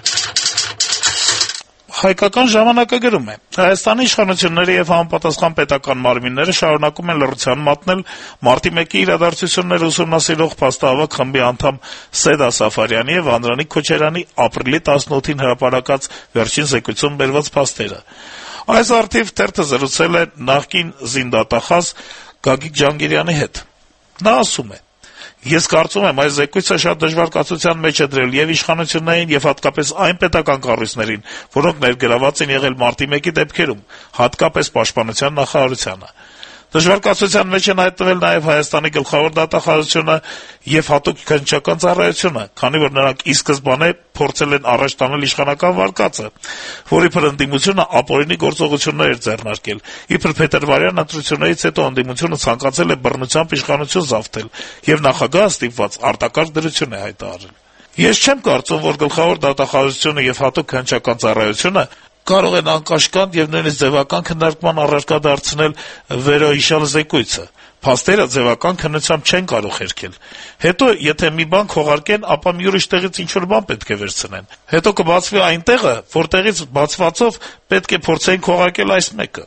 Հայկական ժամանակը գրում է. Հայաստանի իշխանությունները եւ համապատասխան պետական մարմինները շարունակում են լռության մատնել մարտի մեկի իրադարձությունները ուսումնասիրող փաստահավաք խմբի անդամ Սեդա Սաֆարյանի եւ Անդրանիկ Քոչարյանի ապրիլի տասնութին հրապարակած վերջին զեկույցում բերված փաստերը։ Այս արդիվ թերթը զրուցել է նախկին զինդատախազ Գագիկ Ջանգիրյանի հետ։ Նա ասում է. Ես կարծում եմ, այս զեկույցը շատ դժվար կացության մեջ է դրել եւ իշխանություններին եւ հատկապես այն պետական կառույցներին, որոնք ներգրաված են եղել մարտի մեկի դեպքերում, հատկապես պաշտպանության նախարարությանը։ Դժվարկացության մեջ են հայտնվել նաև Հայաստանի գլխավոր դատախազությունը եւ հատուկ քննչական ծառայությունը, քանի որ նրանք ի սկզբանե փորձել են առաջ տանել իշխանական վարկածը, որի փր ընդդիմությունը ապօրինի գործողություններ էր ձեռնարկել։ Իբր փետրվարյան ընտրություններից հետո ընդդիմությունը ցանկացել է բռնությամբ իշխանություն զավթել եւ նախագահը ստիպված արտակարգ դրություն է հայտարարել։ Ես չեմ կարծում, որ գլխավոր դատախազությունը եւ հատուկ քննչական ծառայությունը կարող են անկաշկանդ եւ նույնիսկ ձևական քննարկման առարկա դարձնել վերոհիշյալ զեկույցը։ Փաստերը ձևական քննությամբ չեն կարող հերքել։ Հետո, եթե մի բան քողարկեն, ապա մի ուրիշ տեղից ինչ-որ բան պետք է վերցնեն։ Հետո կբացվի այն տեղը, որտեղից բացվածով պետք է փորձեն քողարկել այս մեկը։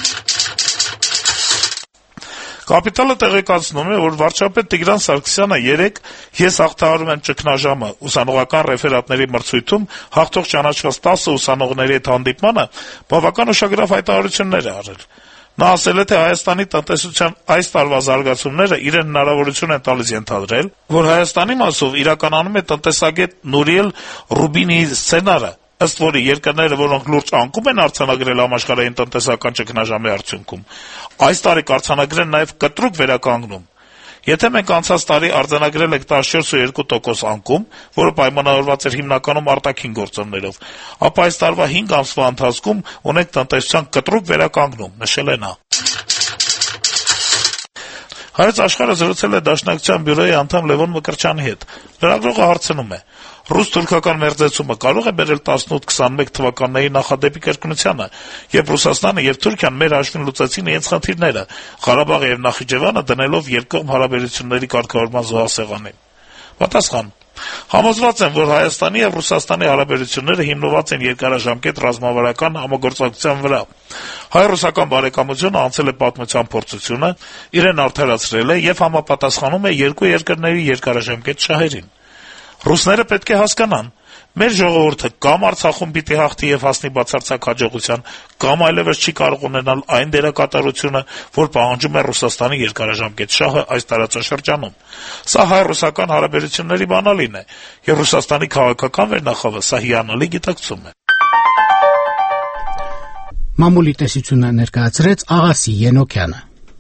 Կապիտալը տեղեկացնում է, որ վարչապետ Տիգրան Սարգսյանը երեկ «Ես հաղթահարում եմ ճգնաժամը» ուսանողական ռեֆերատների մրցույթում հաղթող ճանաչված տասը ուսանողների հետ հանդիպմանը բավական ուշագրավ հայտարարություններ է արել։ Նա ասել է, թե Հայաստանի տնտեսության այս տարվա զարգացումները իրեն հնարավորություն են տալիս ենթադրել, որ Հայաստանի մասով իրականանում է տնտեսագետ Նուրիել Ռուբինիի սցենարը, ըստ որի երկրները, որոնք լուրջ անկում են արձանագրել համաշխարհային տնտեսական ճգնաժամի արդյունքում, այս տարի կարձանագրեն նաև կտրուկ վերականգնում։ Եթե մենք անցած տարի արձանագրել ենք տասնչորս ու երկու տոկոս անկում, որը պայմանավորված էր հիմնականում արտաքին գործոններով, ապա այս տարվա հինգ ամսվա ընթացքում ունենք տնտեսության կտրուկ վերականգնում, նշել է նա։ Հայոց աշխարհը զրուցել է Դաշնակցության բյուրոյի անդամ Լևոն Մկրտչյանի հետ։ Լրագրողը հարցնում է. Ռուս-թուրքական մերձեցումը կարող է բերել տասնութ քսանմեկ թվականների նախադեպի կրկնությանը, երբ Ռուսաստանը եւ Թուրքիան մեր հաշվին լուծեցին իրենց խնդիրները, Ղարաբաղը եւ Նախիջևանը դնելով երկկողմ հարաբերությունների կարգավորման զոհասեղանին։ Պատասխան. Համոզված եմ, որ Հայաստանի եւ Ռուսաստանի հարաբերությունները հիմնված են երկարաժամկետ ռազմավարական համագործակցության վրա։ Հայ-ռուսական բարեկամությունը անցել է պատմության փորձությունը, իրեն արդարացրել է եւ համապատասխանում է երկու երկրների երկարաժամկետ շահերին։ Ռուսները պետք է հասկանան, մեր ժողովուրդը կամ Արցախում պիտի հաղթի եւ հասնի բացարձակ հաջողության, կամ այլևս չի կարող ունենալ այն դերակատարությունը, որ պահանջում է Ռուսաստանի երկարաժամկետ շահը այս տարածաշրջանում։ Սա հայ-ռուսական հարաբերությունների բանալին է, եւ Ռուսաստանի քաղաքական վերնախավը սա հիանալի գիտակցում է։ Մամուլի տեսությունը ներկայացրեց Աղասի Ենոքյանը։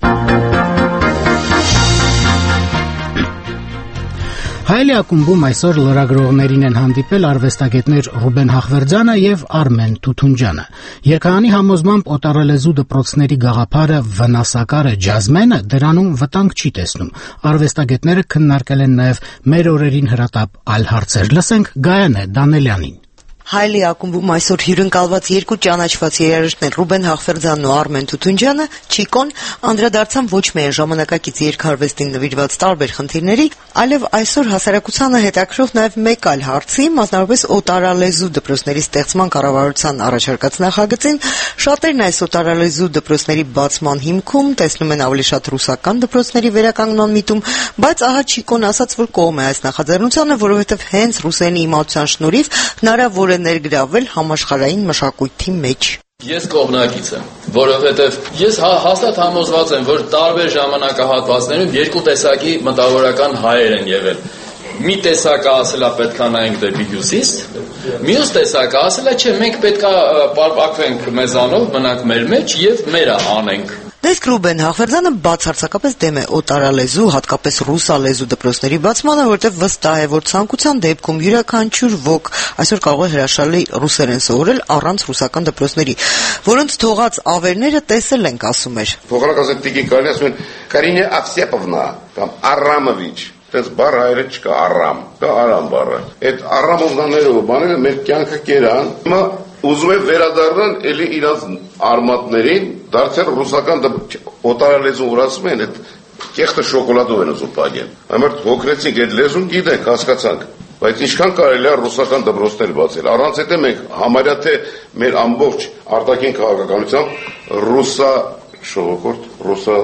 Հայելի ակումբում այսօր լրագրողներին են հանդիպել արվեստագետներ Ռուբեն Հախվերդյանը եւ Արմեն Թութունջյանը։ Երգարանի համոզմամբ օտարալեզու դպրոցների գաղափարը վնասակար է ջազմենը, դրանում վտանգ չի տեսնում։ Արվեստագետները քննարկել են նաեւ մեր օրերին հրատապ այլ հարցեր։ Լսենք Գայանե Դանելյանին։ Հայելի ակումբում այսօր հյուրընկալված երկու ճանաչված երաժիշտներ Ռուբեն Հախվերդյանն ու Արմեն Թութունջյանը Չիկոն անդրադարձան ոչ միայն ժամանակակից երգարվեստին նվիրված տարբեր խնդիրների, այլև այսօր հասարակությանը հետաքրքրող նաև մեկ այլ հարցի, մասնավորապես օտարալեզու դպրոցների ստեղծման կառավարության առաջարկած նախագծին։ Շատերն այս օտարալեզու դպրոցների բացման հիմքում տեսնում են ավելի շատ ռուսական դպրոցների վերականգնման միտում, բայց ահա Չիկոն ասաց, որ կողմ է այս նախաձեռնությանը, որովհետև հենց ռուսերենի իմացության շնորհիվ հնարավոր է ներգրավել համաշխարհային մշակույթի մեջ։ Ես կողմնակից եմ, որովհետև ես հա, հաստատ համոզված եմ, որ տարբեր ժամանակահատվածներում երկու տեսակի մտավորական հայեր են եղել։ Մի տեսակը ասելա պետքա նայենք դեպի հյուսիս, մյուս տեսակը ասելա չէ, մենք պետքա պարպակվենք մեզանով, մնանք մեր մեջ եւ մերը անենք։ Դեսկ Ռուբեն Հախվերդյանը բացարձակապես դեմ է օտարալեզու, հատկապես ռուսալեզու դպրոցների բացմանը, որտեղ վստահ է, որ ցանկության դեպքում յուրաքանչյուր ոք այսօր կարող է հրաշալի ռուսերեն սովորել առանց ռուսական դպրոցների, որոնց թողած ավերները տեսել ենք, ասում էր։ Փոխանակազետիկի կարելի ասում են Կարինե Ավսեպովնա կամ Արամովիչ, դες բառ հայերեն չկա Արամ, կա Արամ բառը։ Այդ Արամովնաները բաները մեր կյանքը կերան։ Հիմա ուզում է վերադառնան էլի իրաց արմատներին, դարձել ռուսական օտարալեզու ուրացում են, այդ կեղտը շոկոլադով են ուզում պագեն։ Ամերտ հոգրեցինք, այդ լեզուն գիտենք, հասկացանք, բայց ինչքան կարելի է ռուսական դպրոցներ բացել։ Առանց հետը մենք համարյա թե մեր ամբողջ արտաքին քաղաքականությամբ ռուսա շողոքորդ, ռուսա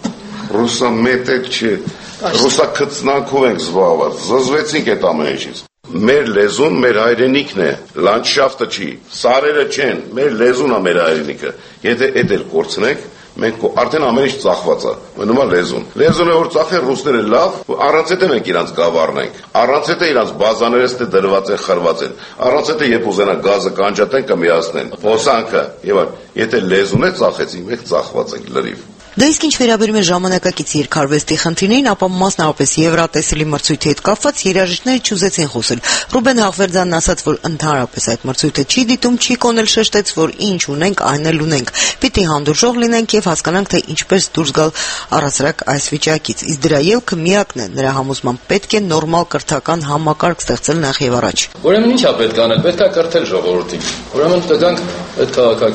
ռուսա մետեկ չէ, ռուսա քծնանքով ենք զբաղված, զզվեցինք այդ ամեն ինչից։ Մեր լեզուն մեր հայրենիքն է, լանդշաֆտը չի, սարերը չեն, մեր լեզուն է մեր հայրենիքը։ Եթե այդ էլ կորցնենք, մենք արդեն ամեն ինչ ծախված է, մնում է լեզուն։ Լեզուն է որ ծախեն ռուսները լավ, առանց հետը մենք իրանց գավառնենք, առանց հետը իրանց բազաները ստե դրված են, խրված են, առանց հետը երբ ուզենա գազը կանջատեն կմիացնեն, հոսանքը եւ այլ։ Եթե լեզուն է ծախեցին, մենք ծախված ենք լրիվ։ Դա իսկ ինչ վերաբերում է ժամանակակից երգարվեստի խնդիրներին, ապա մասնավորապես Եվրատեսիլի մրցույթի հետ կապված երաժիշտները չուզեցին խոսել։ Ռուբեն Հախվերդյանն ասաց, որ ընդհանրապես այդ մրցույթը չի դիտում, Չիկոն էլ շեշտեց, որ ինչ ունենք, այն էլ ունենք։ Պիտի հանդուրժող լինենք եւ հասկանանք, թե ինչպես դուրս գալ առասարակ այս վիճակից։ Իսկ դրա ելքը միակն է, նրա համոզմամբ պետք է նորմալ կրթական համակարգ ստեղծել նախ եւ առաջ։ Ուրեմն ի՞նչ է պետք անել, պետք է կրթել ժողովրդին։ Ուրեմն կգանք այդ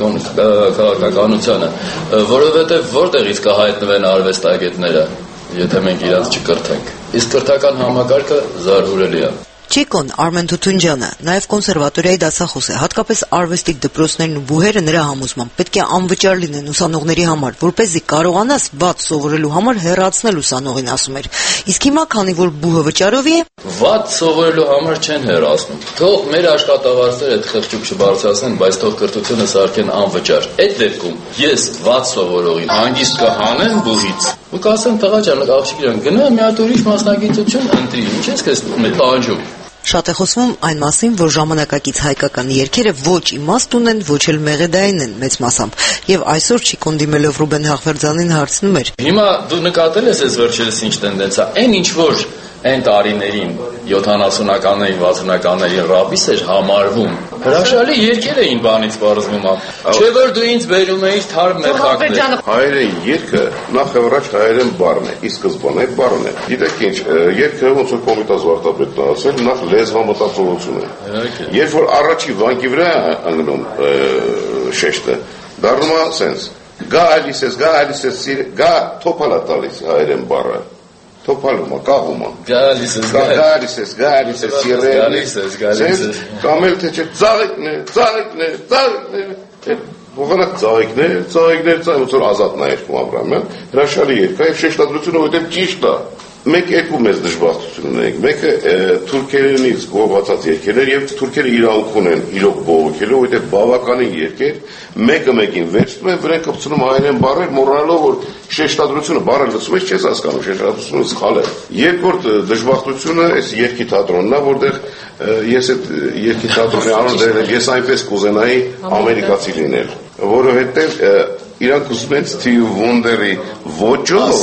քաղաքականությանը, որովհետեւ որտեղ իսկ կհայտնվեն արվեստագետները, եթե մենք իրաց չկրթենք։ Իսկ կրթական համակարգը զարհուրելի է։ Չիկոն Արմեն Թութունջյանը նաև կոնսերվատորիայի դասախոս է, հատկապես արվեստիկ դպրոցներն ու բուհերը նրա համոզմամբ պետք է անվճար լինեն ուսանողների համար, որպեսզի կարողանաս վատ սովորելու համար հեռացնել ուսանողին, ասում էր։ Իսկ հիմա, քանի որ բուհը վճարովի է, վատ սովորելու համար չեն հեռացնում։ Թող մեր աշխատավարձերը այդ խղճուկ չբարձրացնեն, բայց թող կրթությունը սարքեն անվճար։ Այդ դեպքում ես վատ սովորողին հանգիստ կհանեմ բուհից։ Ու կասեմ տղա ջան, աղջիկ ջան, գնա մի հատ ուրիշ մասնագիտություն ընտրի, ինչ ես քեզ տանջում։ Շատ է խոսվում այն մասին, որ ժամանակակից հայկական երգերը ոչ իմաստ ունեն, ոչ էլ մեղեդային են մեծ մասամբ։ Եվ այսօր Չիկոն դիմելով Ռուբեն Հախվերդյանին հարցնում էր. Հիմա դու նկատել ես այս վերջերս ինչ տենդենսա, այն ինչ որ այն տարիներին յոթանասունականներին, վաթսունականներին ռաբիս էր համարվում։ Հրաշալի երգեր էին բանից բարձվում։ Չէ որ դու ինձ բերում էիր թարմ մեղքակներ։ Հայերեն երգը նախ եւ առաջ հայերեն բառն է, ի սկզբանե այդ բառն է։ Գիտեք ինչ, երգը ոնց որ Կոմիտաս վարդապետն ասել, նախ լեզվամտածողություն է։ Երբ որ առաջի վանկի վրա անգնում շեշտը, դառնում է սենց։ Գա ալիս ես, գա ալիս ես, գա թոփալա տալիս հայերեն բառը։ Թոփալում է, կաղում է։ Գալիս ես, գալիս ես, գալիս ես, սիրել։ Գալիս ես, գալիս ես։ Կամ էլ թե չէ, ծաղիկն է, ծաղիկն է, ծաղիկն է։ Ողանակ ծաղիկներ, ծաղիկներ, ծաղիկ, ոնց որ Ազատն է երգում Աբրահամյան, հրաշալի երգ է, եւ շեշտադրությունը որտեղ ճիշտ է։ Մեկ երկու մեծ դժբախտություն ունենք։ Մեկը թուրքերենից գովացած երգեր եւ թուրքերը իրավունք ունեն իրոք բողոքելու, որտեղ բավականին երգեր մեկը մեկին վերցնում են, վրան կպցնում հայերեն բառեր, մոռանալով որ շեշտադրությունը բառը լսում ես չես հասկանում, շեշտադրությունը սխալ է։ Երկրորդ դժբախտությունը այս երգի թատրոնն է, որտեղ ես այդ երգի թատրոնի անունը դրել եմ, ես այնպես կուզենայի ամերիկացի լինել, որովհետեւ իրանք ուզում են Stevie Wonder-ի ոճով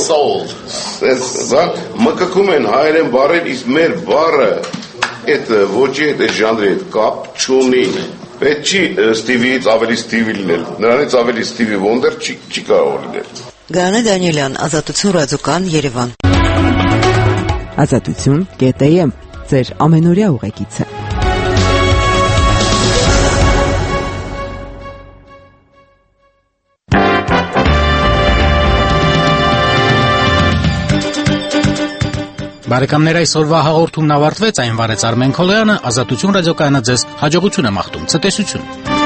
մկկում են հայերեն բառեր, իսկ մեր բառը այդ ոճի հետ, այդ ժանրի հետ կապ չունի։ Պետք չի Stevie-ից ավելի Stevie լինել, նրանից ավելի Stevie Wonder չի, չի կարող լինել։ Գայանե Դանիելյան, Ազատություն ռադիոկան, Երևան։ Ազատություն կետեմ, ձեր ամենօրյա ուղեկիցը։ Բարեկամներ, այսօրվա հաղորդումն ավարտվեց, այն վարեց Արմեն Քոլոյանը, Ազատություն ռադիոկայանը ձեզ հաջողություն է մաղթում, ցտեսություն։